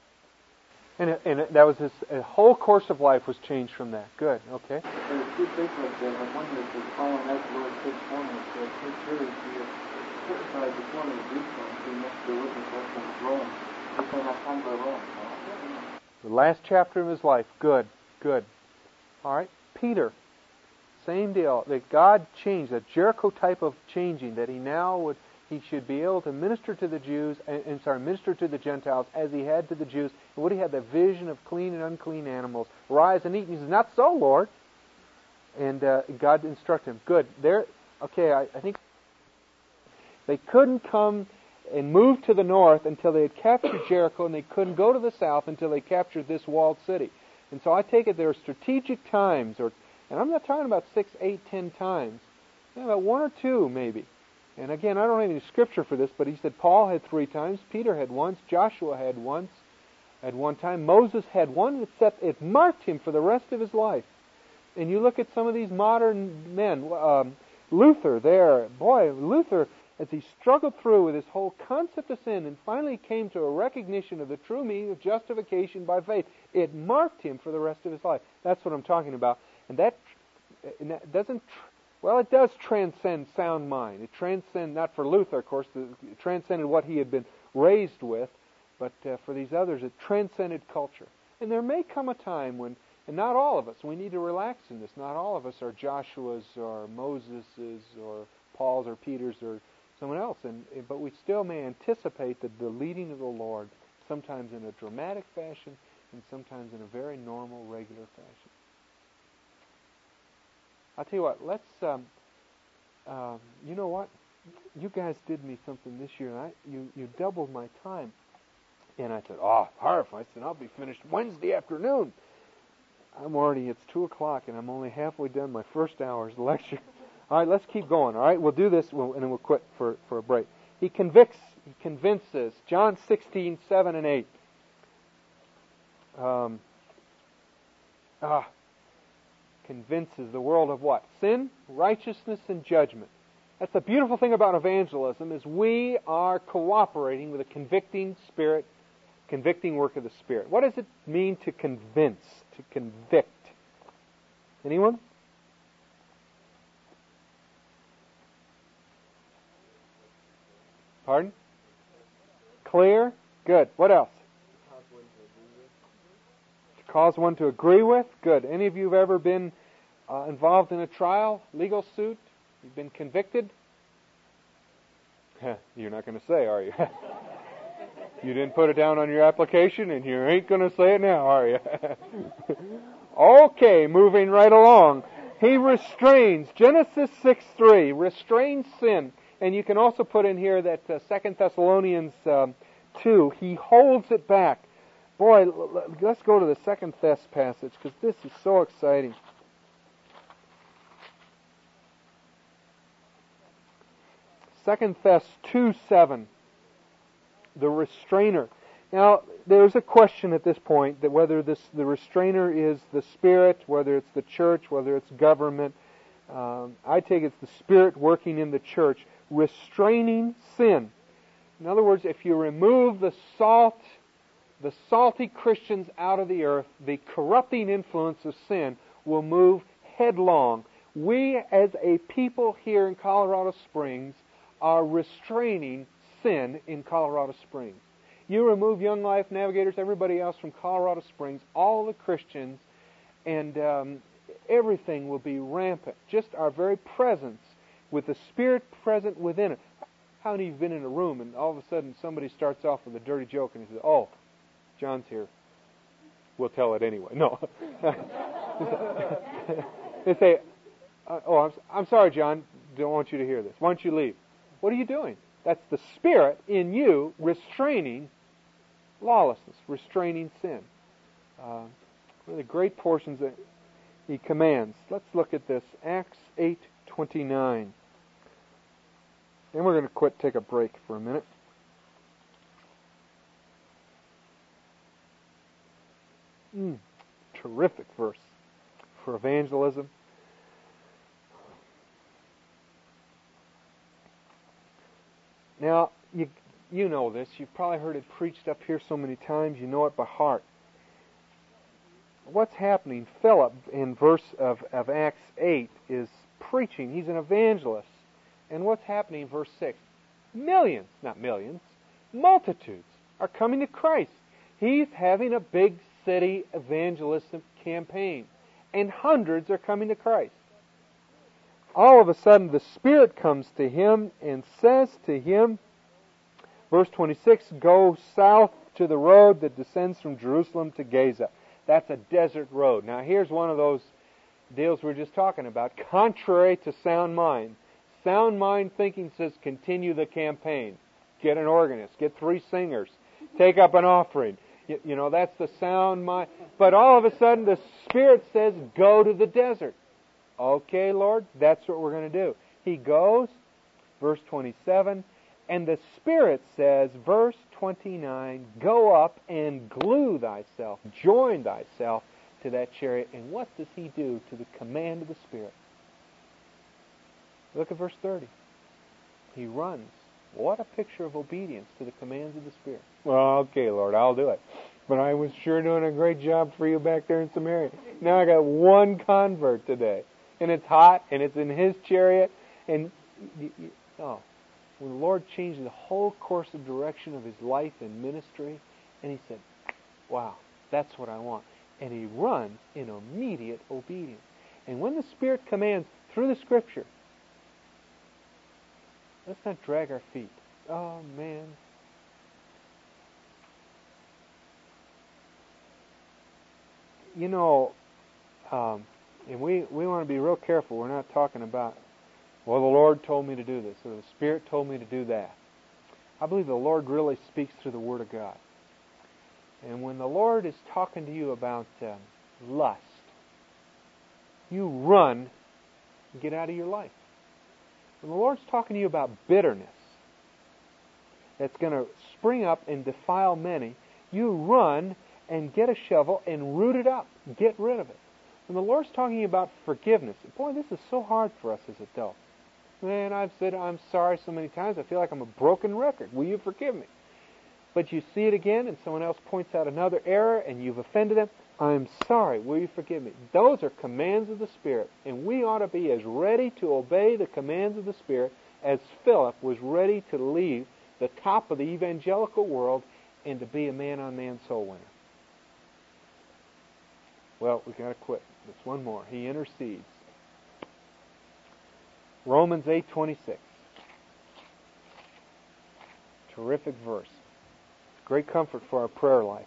And it, and it, that was his a whole course of life was changed from that. Good. Okay. There's two things like that. I wonder if the following that the Lord takes on us, that it's really the certified before the do something, he must be with us up on the throne. He may not come by alone. The last chapter of his life. Good. Good. All right. Peter. Same deal. That God changed, that Jericho type of changing, that he now would, he should be able to minister to the Jews, and, and sorry, minister to the Gentiles as he had to the Jews. And what he had, the vision of clean and unclean animals. Rise and eat. And he says, not so, Lord. And uh, God instructed him. Good. There. Okay, I, I think they couldn't come and move to the north until they had captured Jericho, and they couldn't go to the south until they captured this walled city. And so I take it there are strategic times, or and I'm not talking about six, eight, ten times. You know, about one or two, maybe. And again, I don't have any scripture for this, but he said Paul had three times, Peter had once, Joshua had once, at one time. Moses had one. It, set, it marked him for the rest of his life. And you look at some of these modern men. Um, Luther there, boy, Luther, as he struggled through with this whole concept of sin and finally came to a recognition of the true meaning of justification by faith, it marked him for the rest of his life. That's what I'm talking about. And that, and that doesn't, well, it does transcend sound mind. It transcends, not for Luther, of course, it transcended what he had been raised with, but uh, for these others, it transcended culture. And there may come a time when, and not all of us, we need to relax in this, not all of us are Joshua's or Moses's or Paul's or Peter's or someone else, and but we still may anticipate that the leading of the Lord, sometimes in a dramatic fashion and sometimes in a very normal, regular fashion. I'll tell you what, let's, um, um, you know what? You guys did me something this year, and I, you, you doubled my time. And I said, oh, Harf, I said, I'll be finished Wednesday afternoon. I'm already, it's two o'clock, and I'm only halfway done my first hour's lecture. All right, let's keep going, all right? We'll do this, and then we'll quit for, for a break. He convicts, he convinces. John sixteen, seven and eight. Um, ah, convinces the world of what? Sin, righteousness, and judgment. That's the beautiful thing about evangelism, is we are cooperating with a convicting Spirit, convicting work of the Spirit. What does it mean to convince, to convict? Anyone? Pardon? Clear? Good. What else? To cause one to agree with? Good. Any of you have ever been uh, involved in a trial, legal suit? You've been convicted? You're not going to say, are you? You didn't put it down on your application, and you ain't going to say it now, are you? Okay, moving right along. He restrains, Genesis six three, restrains sin. And you can also put in here that uh, Second Thessalonians um, two, he holds it back. Boy, l- l- let's go to the Second Thess passage, because this is so exciting. Second Thess two seven, the restrainer. Now, there's a question at this point that whether this the restrainer is the Spirit, whether it's the church, whether it's government. Um, I take it's the Spirit working in the church, restraining sin. In other words, if you remove the salt, the salty Christians out of the earth, the corrupting influence of sin will move headlong. We, as a people here in Colorado Springs, are restraining sin in Colorado Springs. You remove Young Life Navigators, everybody else from Colorado Springs, all the Christians, and um, everything will be rampant. Just our very presence, with the Spirit present within it. How many of you have been in a room and all of a sudden somebody starts off with a dirty joke and he says, "Oh, John's here. We'll tell it anyway." No. They say, "Oh, I'm, I'm sorry, John. Don't want you to hear this. Why don't you leave?" What are you doing? That's the Spirit in you restraining lawlessness, restraining sin. Uh, one of the great portions that He commands. Let's look at this. Acts eight twenty-nine. And we're going to quit, take a break for a minute. Mm, terrific verse for evangelism. Now, you you know this. You've probably heard it preached up here so many times. You know it by heart. What's happening? Philip, in verse of, of Acts eight, is preaching. He's an evangelist. And what's happening in verse six? Millions, not millions, multitudes are coming to Christ. He's having a big city evangelistic campaign. And hundreds are coming to Christ. All of a sudden, the Spirit comes to him and says to him, verse twenty-six, "Go south to the road that descends from Jerusalem to Gaza." That's a desert road. Now, here's one of those deals we were just talking about. Contrary to sound mind. Sound mind thinking says, continue the campaign. Get an organist. Get three singers. Take up an offering. You, you know, that's the sound mind. But all of a sudden, the Spirit says, go to the desert. Okay, Lord, that's what we're going to do. He goes, verse twenty-seven, and the Spirit says, verse twenty-nine, go up and glue thyself, join thyself to that chariot. And what does he do to the command of the Spirit? Look at verse thirty. He runs. What a picture of obedience to the commands of the Spirit. Well, okay, Lord, I'll do it. But I was sure doing a great job for you back there in Samaria. Now I got one convert today. And it's hot, and it's in his chariot. And, oh, when the Lord changed the whole course of direction of his life and ministry, and he said, wow, that's what I want. And he runs in immediate obedience. And when the Spirit commands through the Scripture, let's not drag our feet. Oh, man. You know, um, and we, we want to be real careful. We're not talking about, well, the Lord told me to do this, or the Spirit told me to do that. I believe the Lord really speaks through the Word of God. And when the Lord is talking to you about uh, lust, you run and get out of your life. When the Lord's talking to you about bitterness that's going to spring up and defile many, you run and get a shovel and root it up. Get rid of it. When the Lord's talking about forgiveness, boy, this is so hard for us as adults. Man, I've said I'm sorry so many times, I feel like I'm a broken record. Will you forgive me? But you see it again, and someone else points out another error, and you've offended them. I'm sorry. Will you forgive me? Those are commands of the Spirit, and we ought to be as ready to obey the commands of the Spirit as Philip was ready to leave the top of the evangelical world and to be a man-on-man soul winner. Well, we've got to quit. There's one more. He intercedes. Romans eight twenty-six. Terrific verse. Great comfort for our prayer life.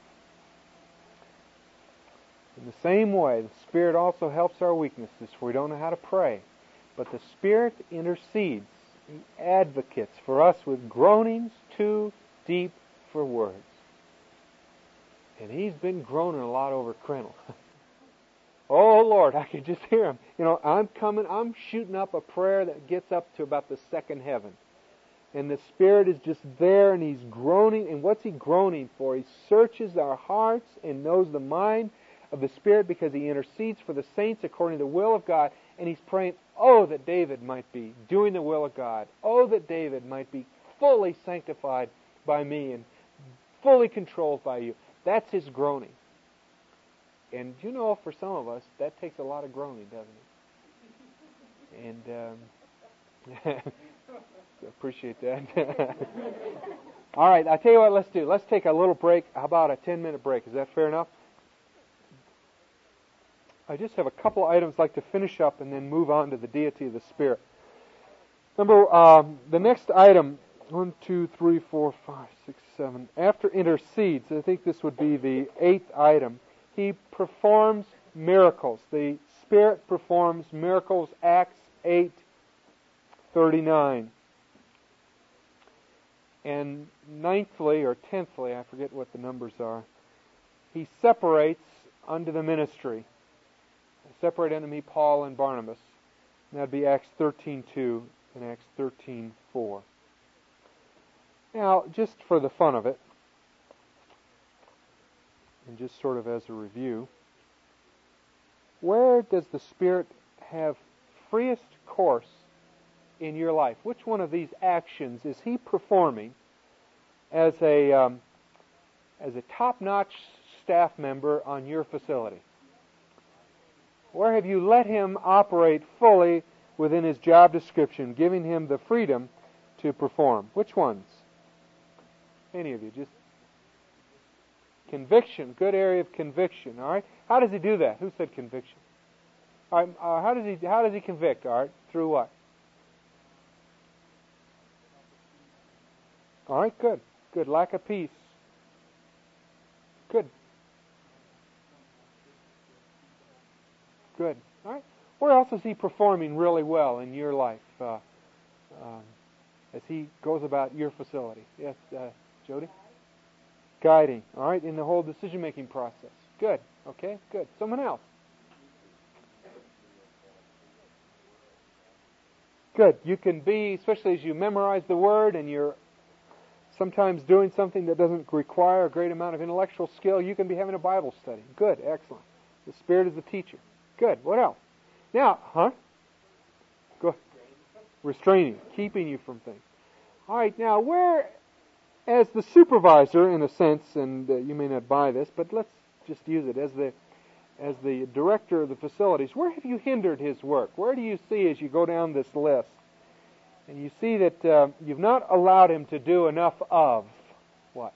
In the same way, the Spirit also helps our weaknesses, for we don't know how to pray. But the Spirit intercedes. He advocates for us with groanings too deep for words. And he's been groaning a lot over Crennel. Oh, Lord, I could just hear him. You know, I'm coming, I'm shooting up a prayer that gets up to about the second heaven. And the Spirit is just there, and He's groaning. And what's He groaning for? He searches our hearts and knows the mind of the Spirit because He intercedes for the saints according to the will of God. And He's praying, oh, that David might be doing the will of God. Oh, that David might be fully sanctified by me and fully controlled by you. That's His groaning. And you know, for some of us, that takes a lot of groaning, doesn't it? And um, appreciate that. All right, I'll tell you what, let's do. Let's take a little break. How about a ten-minute break? Is that fair enough? I just have a couple items I'd like to finish up and then move on to the deity of the Spirit. Number, um, the next item, one, two, three, four, five, six, seven. After intercedes, I think this would be the eighth item. He performs miracles. The Spirit performs miracles, Acts eight thirty-nine. And ninthly, or tenthly, I forget what the numbers are, He separates unto the ministry. Separate unto me Paul and Barnabas. And that'd be Acts thirteen two and Acts thirteen four. Now, just for the fun of it, and just sort of as a review, where does the Spirit have freest course in your life? Which one of these actions is He performing as a um, as a top-notch staff member on your facility? Where have you let Him operate fully within His job description, giving Him the freedom to perform? Which ones? Any of you? Just conviction, good area of conviction. All right. How does He do that? Who said conviction? All right. Uh, how does He? How does He convict? All right. Through what? All right. Good. Good. Lack of peace. Good. Good. All right. Where else is He performing really well in your life uh, um, as He goes about your facility? Yes, uh, Jody? Guiding. All right. In the whole decision-making process. Good. Okay. Good. Someone else? Good. You can be, especially as you memorize the Word and you're sometimes doing something that doesn't require a great amount of intellectual skill, you can be having a Bible study. Good. Excellent. The Spirit is the teacher. Good. What else? Now, huh? Go. Restraining, keeping you from things. All right. Now, where, as the supervisor, in a sense, and uh, you may not buy this, but let's just use it as the as the director of the facilities. Where have you hindered His work? Where do you see as you go down this list, and you see that uh, you've not allowed Him to do enough of what?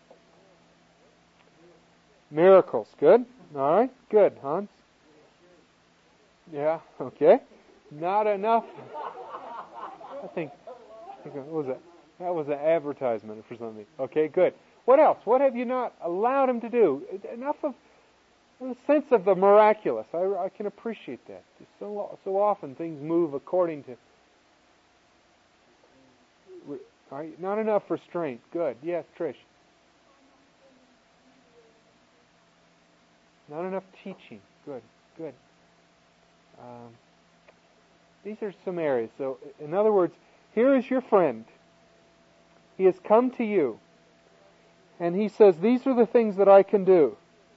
Miracles. Good. All right. Good, Hans. Yeah, okay. Not enough. I think, I think, what was that? That was an advertisement for something. Okay, good. What else? What have you not allowed Him to do? Enough of the sense of the miraculous. I, I can appreciate that. So, so often things move according to... All right, not enough restraint. Good. Yes, Trish. Not enough teaching. Good, good. Um, these are some areas. So, in other words, here is your friend. He has come to you, and he says, these are the things that I can do.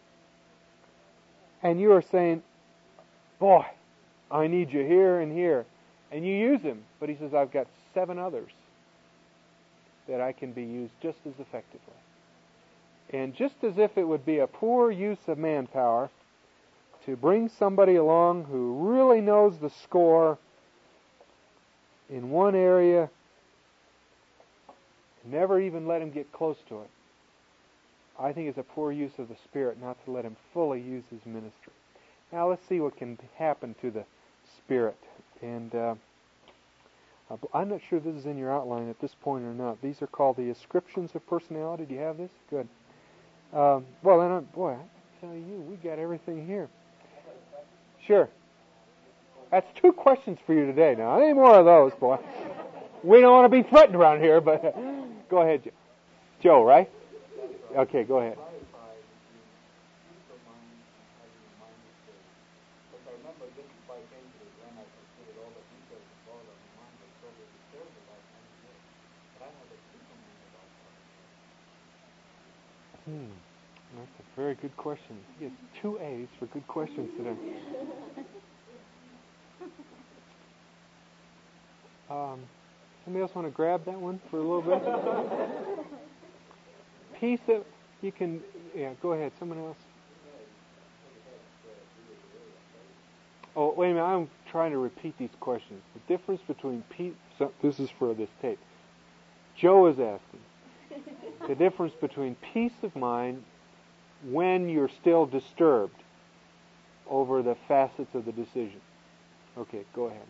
And you are saying, boy, I need you here and here. And you use him, but he says, I've got seven others that I can be used just as effectively. And just as if it would be a poor use of manpower to bring somebody along who really knows the score in one area, never even let him get close to it, I think it's a poor use of the Spirit not to let him fully use his ministry. Now let's see what can happen to the Spirit. And uh, I'm not sure if this is in your outline at this point or not. These are called the ascriptions of personality. Do you have this? Good. Um, well, then, I'm, boy, I tell you, we got everything here. Sure. That's two questions for you today. Now, any more of those, boy? We don't want to be threatened around here, but go ahead, Joe. Joe, right? Okay, go ahead. Hmm. That's a very good question. He gets two A's for good questions today. Um, somebody else want to grab that one for a little bit? Piece of, you can, yeah, go ahead. Someone else. Oh, wait a minute. I'm trying to repeat these questions. The difference between peace, so this is for this tape. Joe is asking the difference between peace of mind when you're still disturbed over the facets of the decision. Okay, go ahead.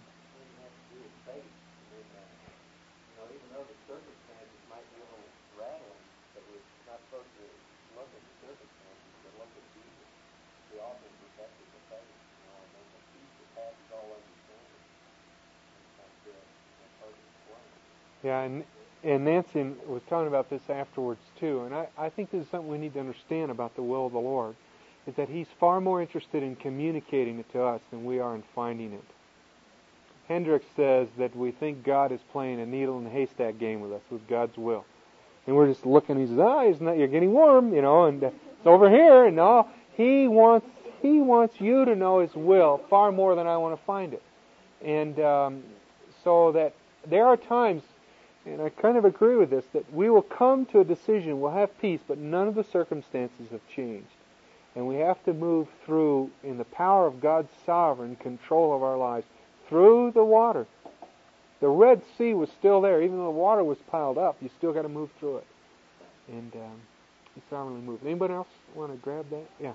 Yeah, and, and Nancy was talking about this afterwards too, and I, I think this is something we need to understand about the will of the Lord, is that He's far more interested in communicating it to us than we are in finding it. Hendricks says that we think God is playing a needle in a haystack game with us, with God's will. And we're just looking, He says, ah, isn't that, you're getting warm, you know, and uh, it's over here, and no, He wants, He wants you to know His will far more than I want to find it. And um, so that there are times, and I kind of agree with this, that we will come to a decision, we'll have peace, but none of the circumstances have changed. And we have to move through, in the power of God's sovereign control of our lives, through the water. The Red Sea was still there. Even though the water was piled up, you still got to move through it. And um, He sovereignly moved. Anybody else want to grab that? Yeah.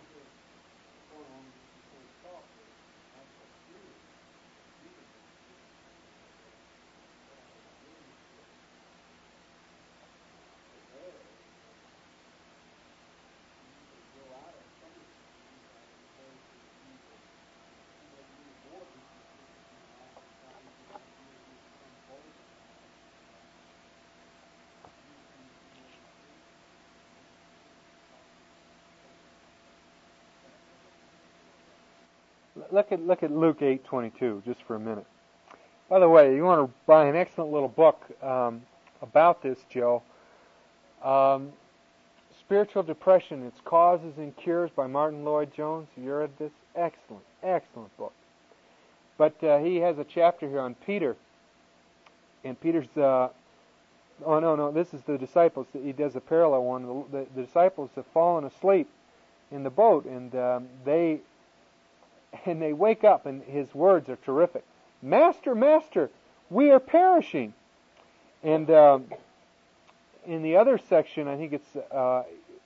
Look at look at Luke eight twenty-two just for a minute. By the way, you want to buy an excellent little book um, about this, Joe. Um, Spiritual Depression, Its Causes and Cures by Martin Lloyd-Jones. You read this? Excellent, excellent book. But uh, he has a chapter here on Peter. And Peter's, uh, oh no, no, this is the disciples. He does a parallel one. The, the, the disciples have fallen asleep in the boat, and um, they and they wake up, and his words are terrific. Master, Master, we are perishing. And um, in the other section, I think it's uh,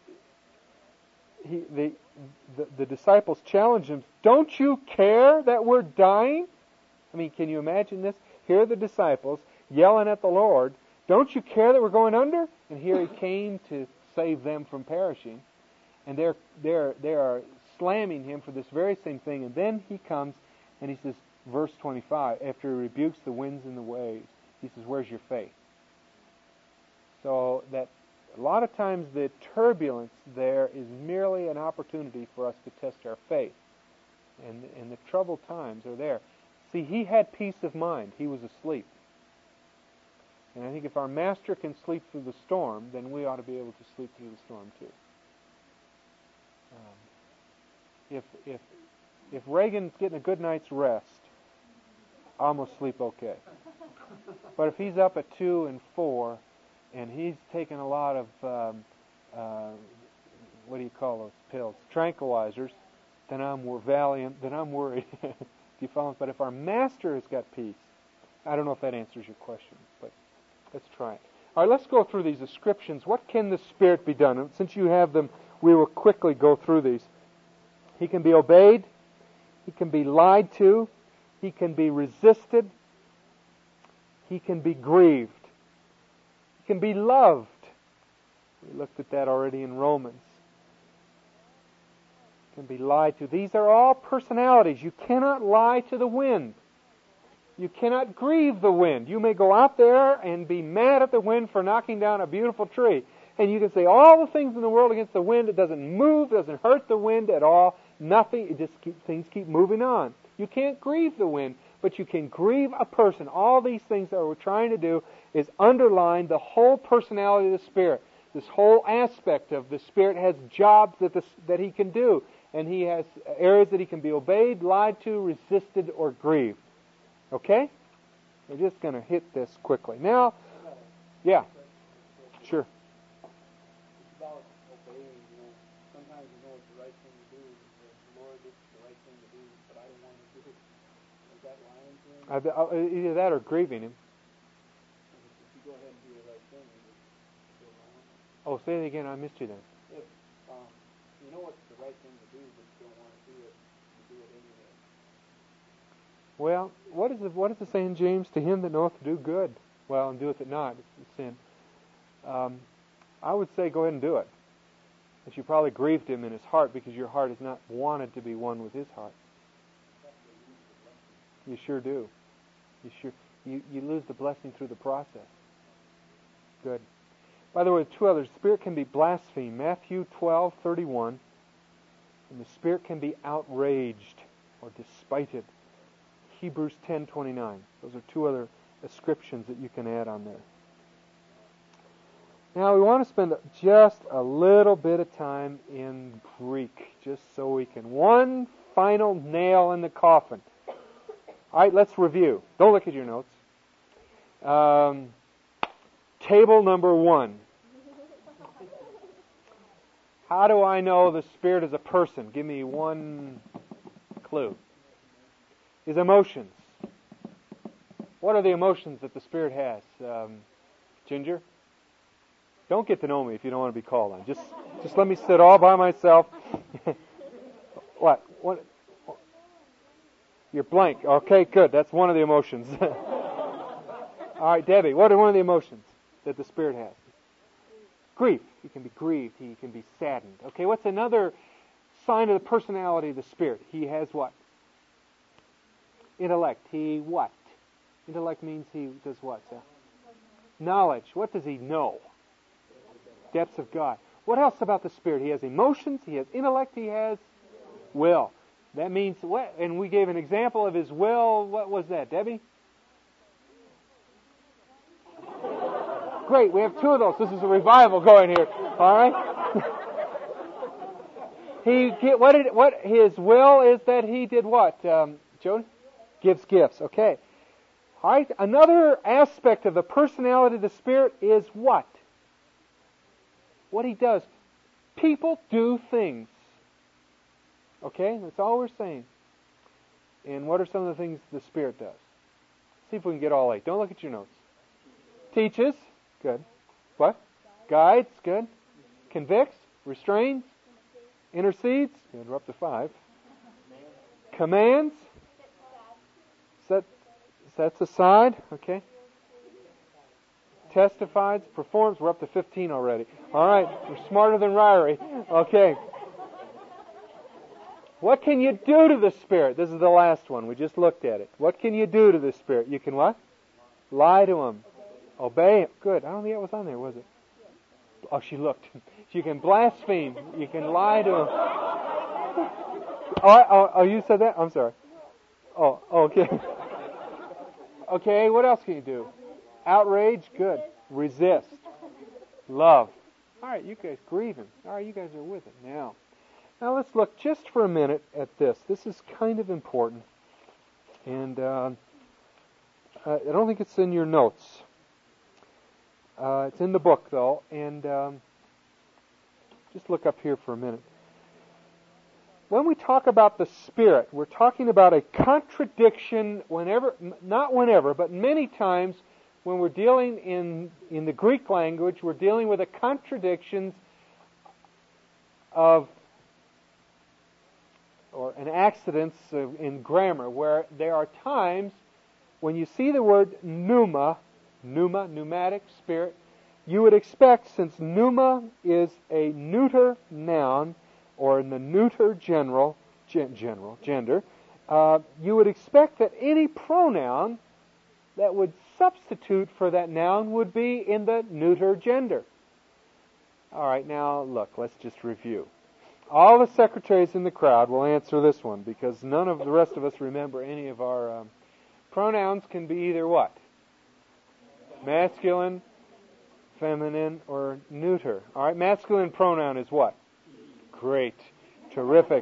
he, the, the the disciples challenge him. Don't you care that we're dying? I mean, can you imagine this? Here are the disciples yelling at the Lord. Don't you care that we're going under? And here He came to save them from perishing, and they're they're they are slamming Him for this very same thing. And then He comes and He says, verse twenty-five, after He rebukes the winds and the waves, He says, "Where's your faith?" So that a lot of times the turbulence there is merely an opportunity for us to test our faith. And, and the troubled times are there. See, He had peace of mind. He was asleep. And I think if our Master can sleep through the storm, then we ought to be able to sleep through the storm too. Um, if if if Reagan's getting a good night's rest, I'll almost sleep okay. But if he's up at two and four, and he's taking a lot of um, uh, what do you call those pills? Tranquilizers. Then I'm more Valiant. Then I'm worried. Do you follow? But if our Master has got peace, I don't know if that answers your question, but let's try it. All right, let's go through these descriptions. What can the Spirit be done? And since you have them, we will quickly go through these. He can be obeyed. He can be lied to. He can be resisted. He can be grieved. He can be loved. We looked at that already in Romans. He can be lied to. These are all personalities. You cannot lie to the wind. You cannot grieve the wind. You may go out there and be mad at the wind for knocking down a beautiful tree. And you can say all the things in the world against the wind. It doesn't move, doesn't hurt the wind at all. Nothing. It just keep, things keep moving on. You can't grieve the wind, but you can grieve a person. All these things that we're trying to do is underline the whole personality of the Spirit. This whole aspect of the Spirit has jobs that the, that He can do. And He has areas that He can be obeyed, lied to, resisted, or grieved. Okay? We're just going to hit this quickly. Now, yeah, sure. It's about obeying, you know. Sometimes you know it's the right thing to do. Lord, it's the right thing to do, but I don't want to do it. Is that lying to Him? Either that or grieving Him. If you go ahead and do the right thing, you just go wrong. Oh, say it again. I missed you then. If um, you know it's the right thing to do, but you don't want to do it, you do it anyway. Well, what is the what is the saying, James? To him that knoweth to do good, well, and doeth it not, it's sin. Um, I would say go ahead and do it. But you probably grieved Him in His heart because your heart is not wanted to be one with His heart. You sure do. You sure you you lose the blessing through the process. Good. By the way, two others. Spirit can be blasphemed. Matthew twelve thirty one, and the Spirit can be outraged or despited. Hebrews ten twenty-nine. Those are two other ascriptions that you can add on there. Now we want to spend just a little bit of time in Greek, just so we can one final nail in the coffin. All right, let's review. Don't look at your notes. Um, table number one. How do I know the Spirit is a person? Give me one clue. His emotions. What are the emotions that the Spirit has? Um, Ginger? Don't get to know me if you don't want to be called on. Just just let me sit all by myself. What? What? You're blank. Okay, good. That's one of the emotions. All right, Debbie, what are one of the emotions that the Spirit has? Grief. He can be grieved. He can be saddened. Okay, what's another sign of the personality of the Spirit? He has what? Intellect. He what? Intellect means he does what, Sal? Knowledge. What does he know? Depths of God. What else about the Spirit? He has emotions, he has intellect, he has will. That means what? And we gave an example of his will. What was that, Debbie? Great, we have two of those. This is a revival going here. All right. he get, what did what his will is that he did what? Um, Joan? Gives gifts. Okay. All right. Another aspect of the personality of the Spirit is what? What he does. People do things. Okay? That's all we're saying. And what are some of the things the Spirit does? See if we can get all eight. Don't look at your notes. Teaches. Good. What? Guides. Good. Convicts. Restrains. Intercedes. Good. We're up to five. Commands. Set, sets aside. Okay. Testifies. Performs. We're up to fifteen already. All right. We're smarter than Ryrie. Okay. What can you do to the Spirit? This is the last one. We just looked at it. What can you do to the Spirit? You can what? Lie to Him. Obey Him. Good. I don't think that was on there, was it? Oh, she looked. You can blaspheme. You can lie to Him. Oh, oh, oh, you said that? I'm sorry. Oh, okay. Okay, what else can you do? Outrage. Good. Resist. Love. All right, you guys grieving. All right, you guys are with it now. Now let's look just for a minute at this. This is kind of important. And uh, uh, I don't think it's in your notes. Uh, it's in the book, though. And um, just look up here for a minute. When we talk about the Spirit, we're talking about a contradiction whenever, not whenever, but many times when we're dealing in, in the Greek language, we're dealing with the contradictions of, or an accidents in grammar, where there are times when you see the word pneuma, pneuma, pneumatic, spirit, you would expect, since pneuma is a neuter noun, or in the neuter general, gen, general gender, uh, you would expect that any pronoun that would substitute for that noun would be in the neuter gender. All right, now look, let's just review. All the secretaries in the crowd will answer this one, because none of the rest of us remember any of our um, pronouns. Can be either what? Masculine, feminine, or neuter. All right, masculine pronoun is what? Great. Terrific.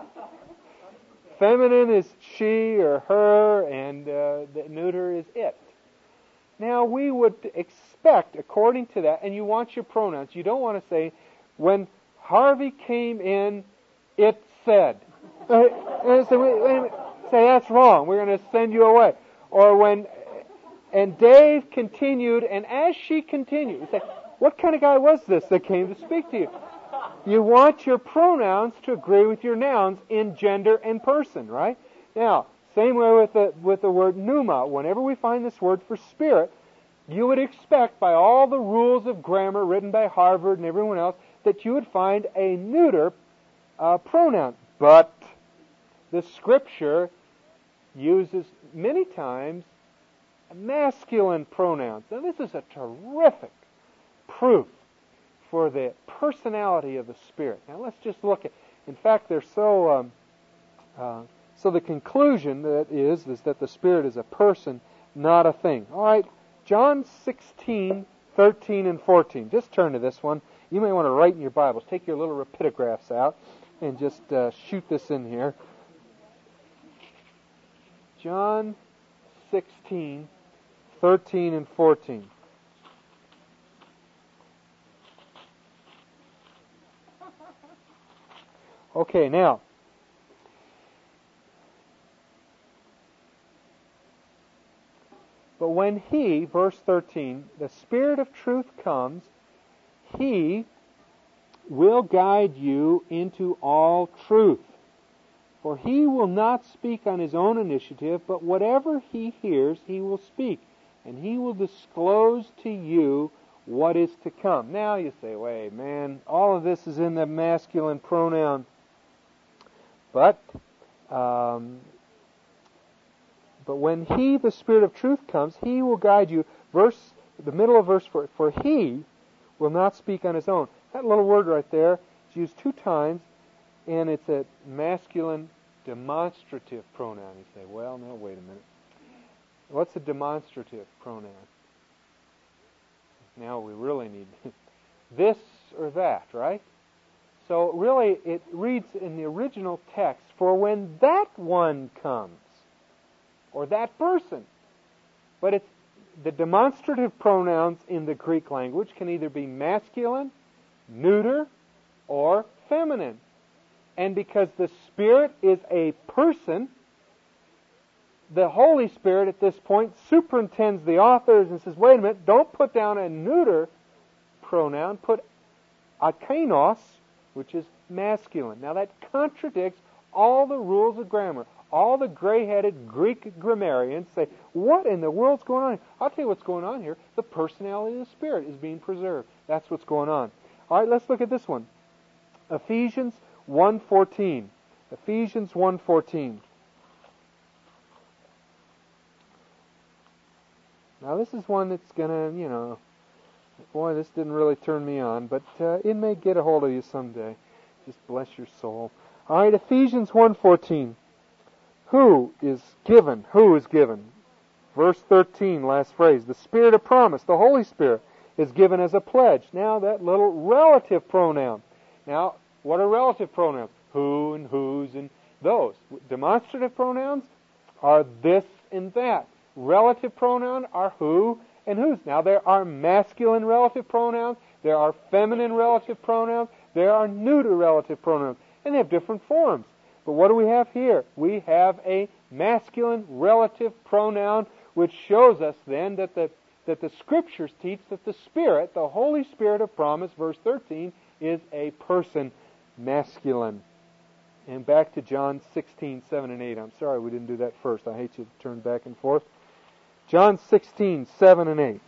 Feminine is she or her, and uh, the neuter is it. Now, we would expect, according to that, and you want your pronouns. You don't want to say, when Harvey came in, it said. Uh, say, wait, wait a minute. Say, that's wrong. We're going to send you away. Or when, and Dave continued, and as she continued, you say, what kind of guy was this that came to speak to you? You want your pronouns to agree with your nouns in gender and person, right? Now, same way with the with the word pneuma. Whenever we find this word for spirit, you would expect, by all the rules of grammar written by Harvard and everyone else, that you would find a neuter uh, pronoun. But the Scripture uses many times masculine pronouns. Now, this is a terrific proof for the personality of the Spirit. Now, let's just look at. In fact, they're so. Um, uh, so the conclusion that is is that the Spirit is a person, not a thing. All right, John sixteen, thirteen, and fourteen. Just turn to this one. You may want to write in your Bibles. Take your little rapidograph out and just uh, shoot this in here. John sixteen, thirteen, and fourteen. Okay, now, but when He, verse thirteen, the Spirit of truth comes, He will guide you into all truth. For He will not speak on His own initiative, but whatever He hears, He will speak, and He will disclose to you what is to come. Now you say, wait, man, all of this is in the masculine pronoun. But, um, but when He, the Spirit of truth, comes, He will guide you. Verse, the middle of verse four, for He will not speak on His own. That little word right there is used two times, and it's a masculine demonstrative pronoun. You say, well, no, wait a minute. What's a demonstrative pronoun? Now we really need this or that, right? So really, it reads in the original text, for when that one comes, or that person. But it's the demonstrative pronouns in the Greek language can either be masculine, neuter, or feminine. And because the Spirit is a person, the Holy Spirit at this point superintends the authors and says, wait a minute, don't put down a neuter pronoun, put akainos, which is masculine. Now that contradicts all the rules of grammar. All the gray-headed Greek grammarians say, what in the world's going on here? I'll tell you what's going on here. The personality of the Spirit is being preserved. That's what's going on. All right, let's look at this one. Ephesians one fourteen. Ephesians one fourteen. Now this is one that's going to, you know, boy, this didn't really turn me on, but uh, it may get a hold of you someday. Just bless your soul. All right, Ephesians one fourteen. Who is given? Who is given? Verse thirteen, last phrase. The Spirit of promise, the Holy Spirit, is given as a pledge. Now that little relative pronoun. Now, what are relative pronouns? Who and whose and those. Demonstrative pronouns are this and that. Relative pronoun are who and whose. Now there are masculine relative pronouns, there are feminine relative pronouns, there are neuter relative pronouns, and they have different forms. But what do we have here? We have a masculine relative pronoun, which shows us then that the that the Scriptures teach that the Spirit, the Holy Spirit of promise, verse thirteen, is a person, masculine. And back to John sixteen, seven and eight. I'm sorry we didn't do that first. I hate you to turn back and forth. John sixteen, seven and eight.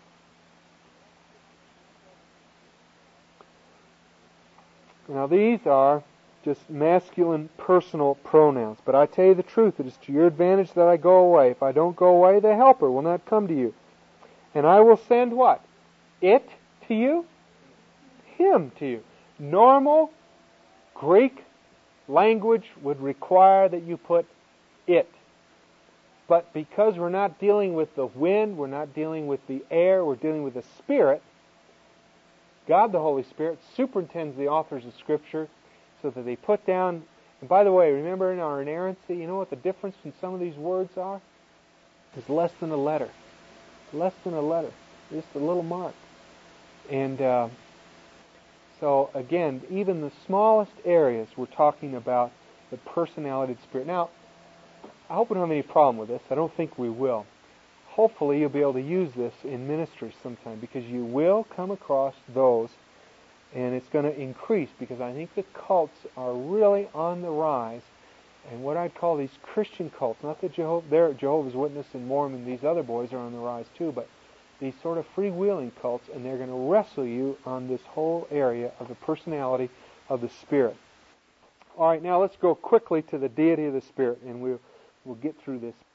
Now these are just masculine personal pronouns. But I tell you the truth, it is to your advantage that I go away. If I don't go away, the Helper will not come to you. And I will send what? It to you? Him to you. Normal Greek language would require that you put it. But because we're not dealing with the wind, we're not dealing with the air, we're dealing with the Spirit, God the Holy Spirit superintends the authors of Scripture so that they put down, and by the way, remember in our inerrancy, you know what the difference in some of these words are? It's less than a letter. Less than a letter. Just a little mark. And uh, so, again, even the smallest areas, we're talking about the personality of the Spirit. Now, I hope we don't have any problem with this. I don't think we will. Hopefully you'll be able to use this in ministry sometime, because you will come across those, and it's going to increase, because I think the cults are really on the rise. And what I'd call these Christian cults, not the Jehovah, they're Jehovah's Witness and Mormon, these other boys are on the rise too, but these sort of freewheeling cults, and they're going to wrestle you on this whole area of the personality of the Spirit. All right, now let's go quickly to the deity of the Spirit, and we'll, we'll get through this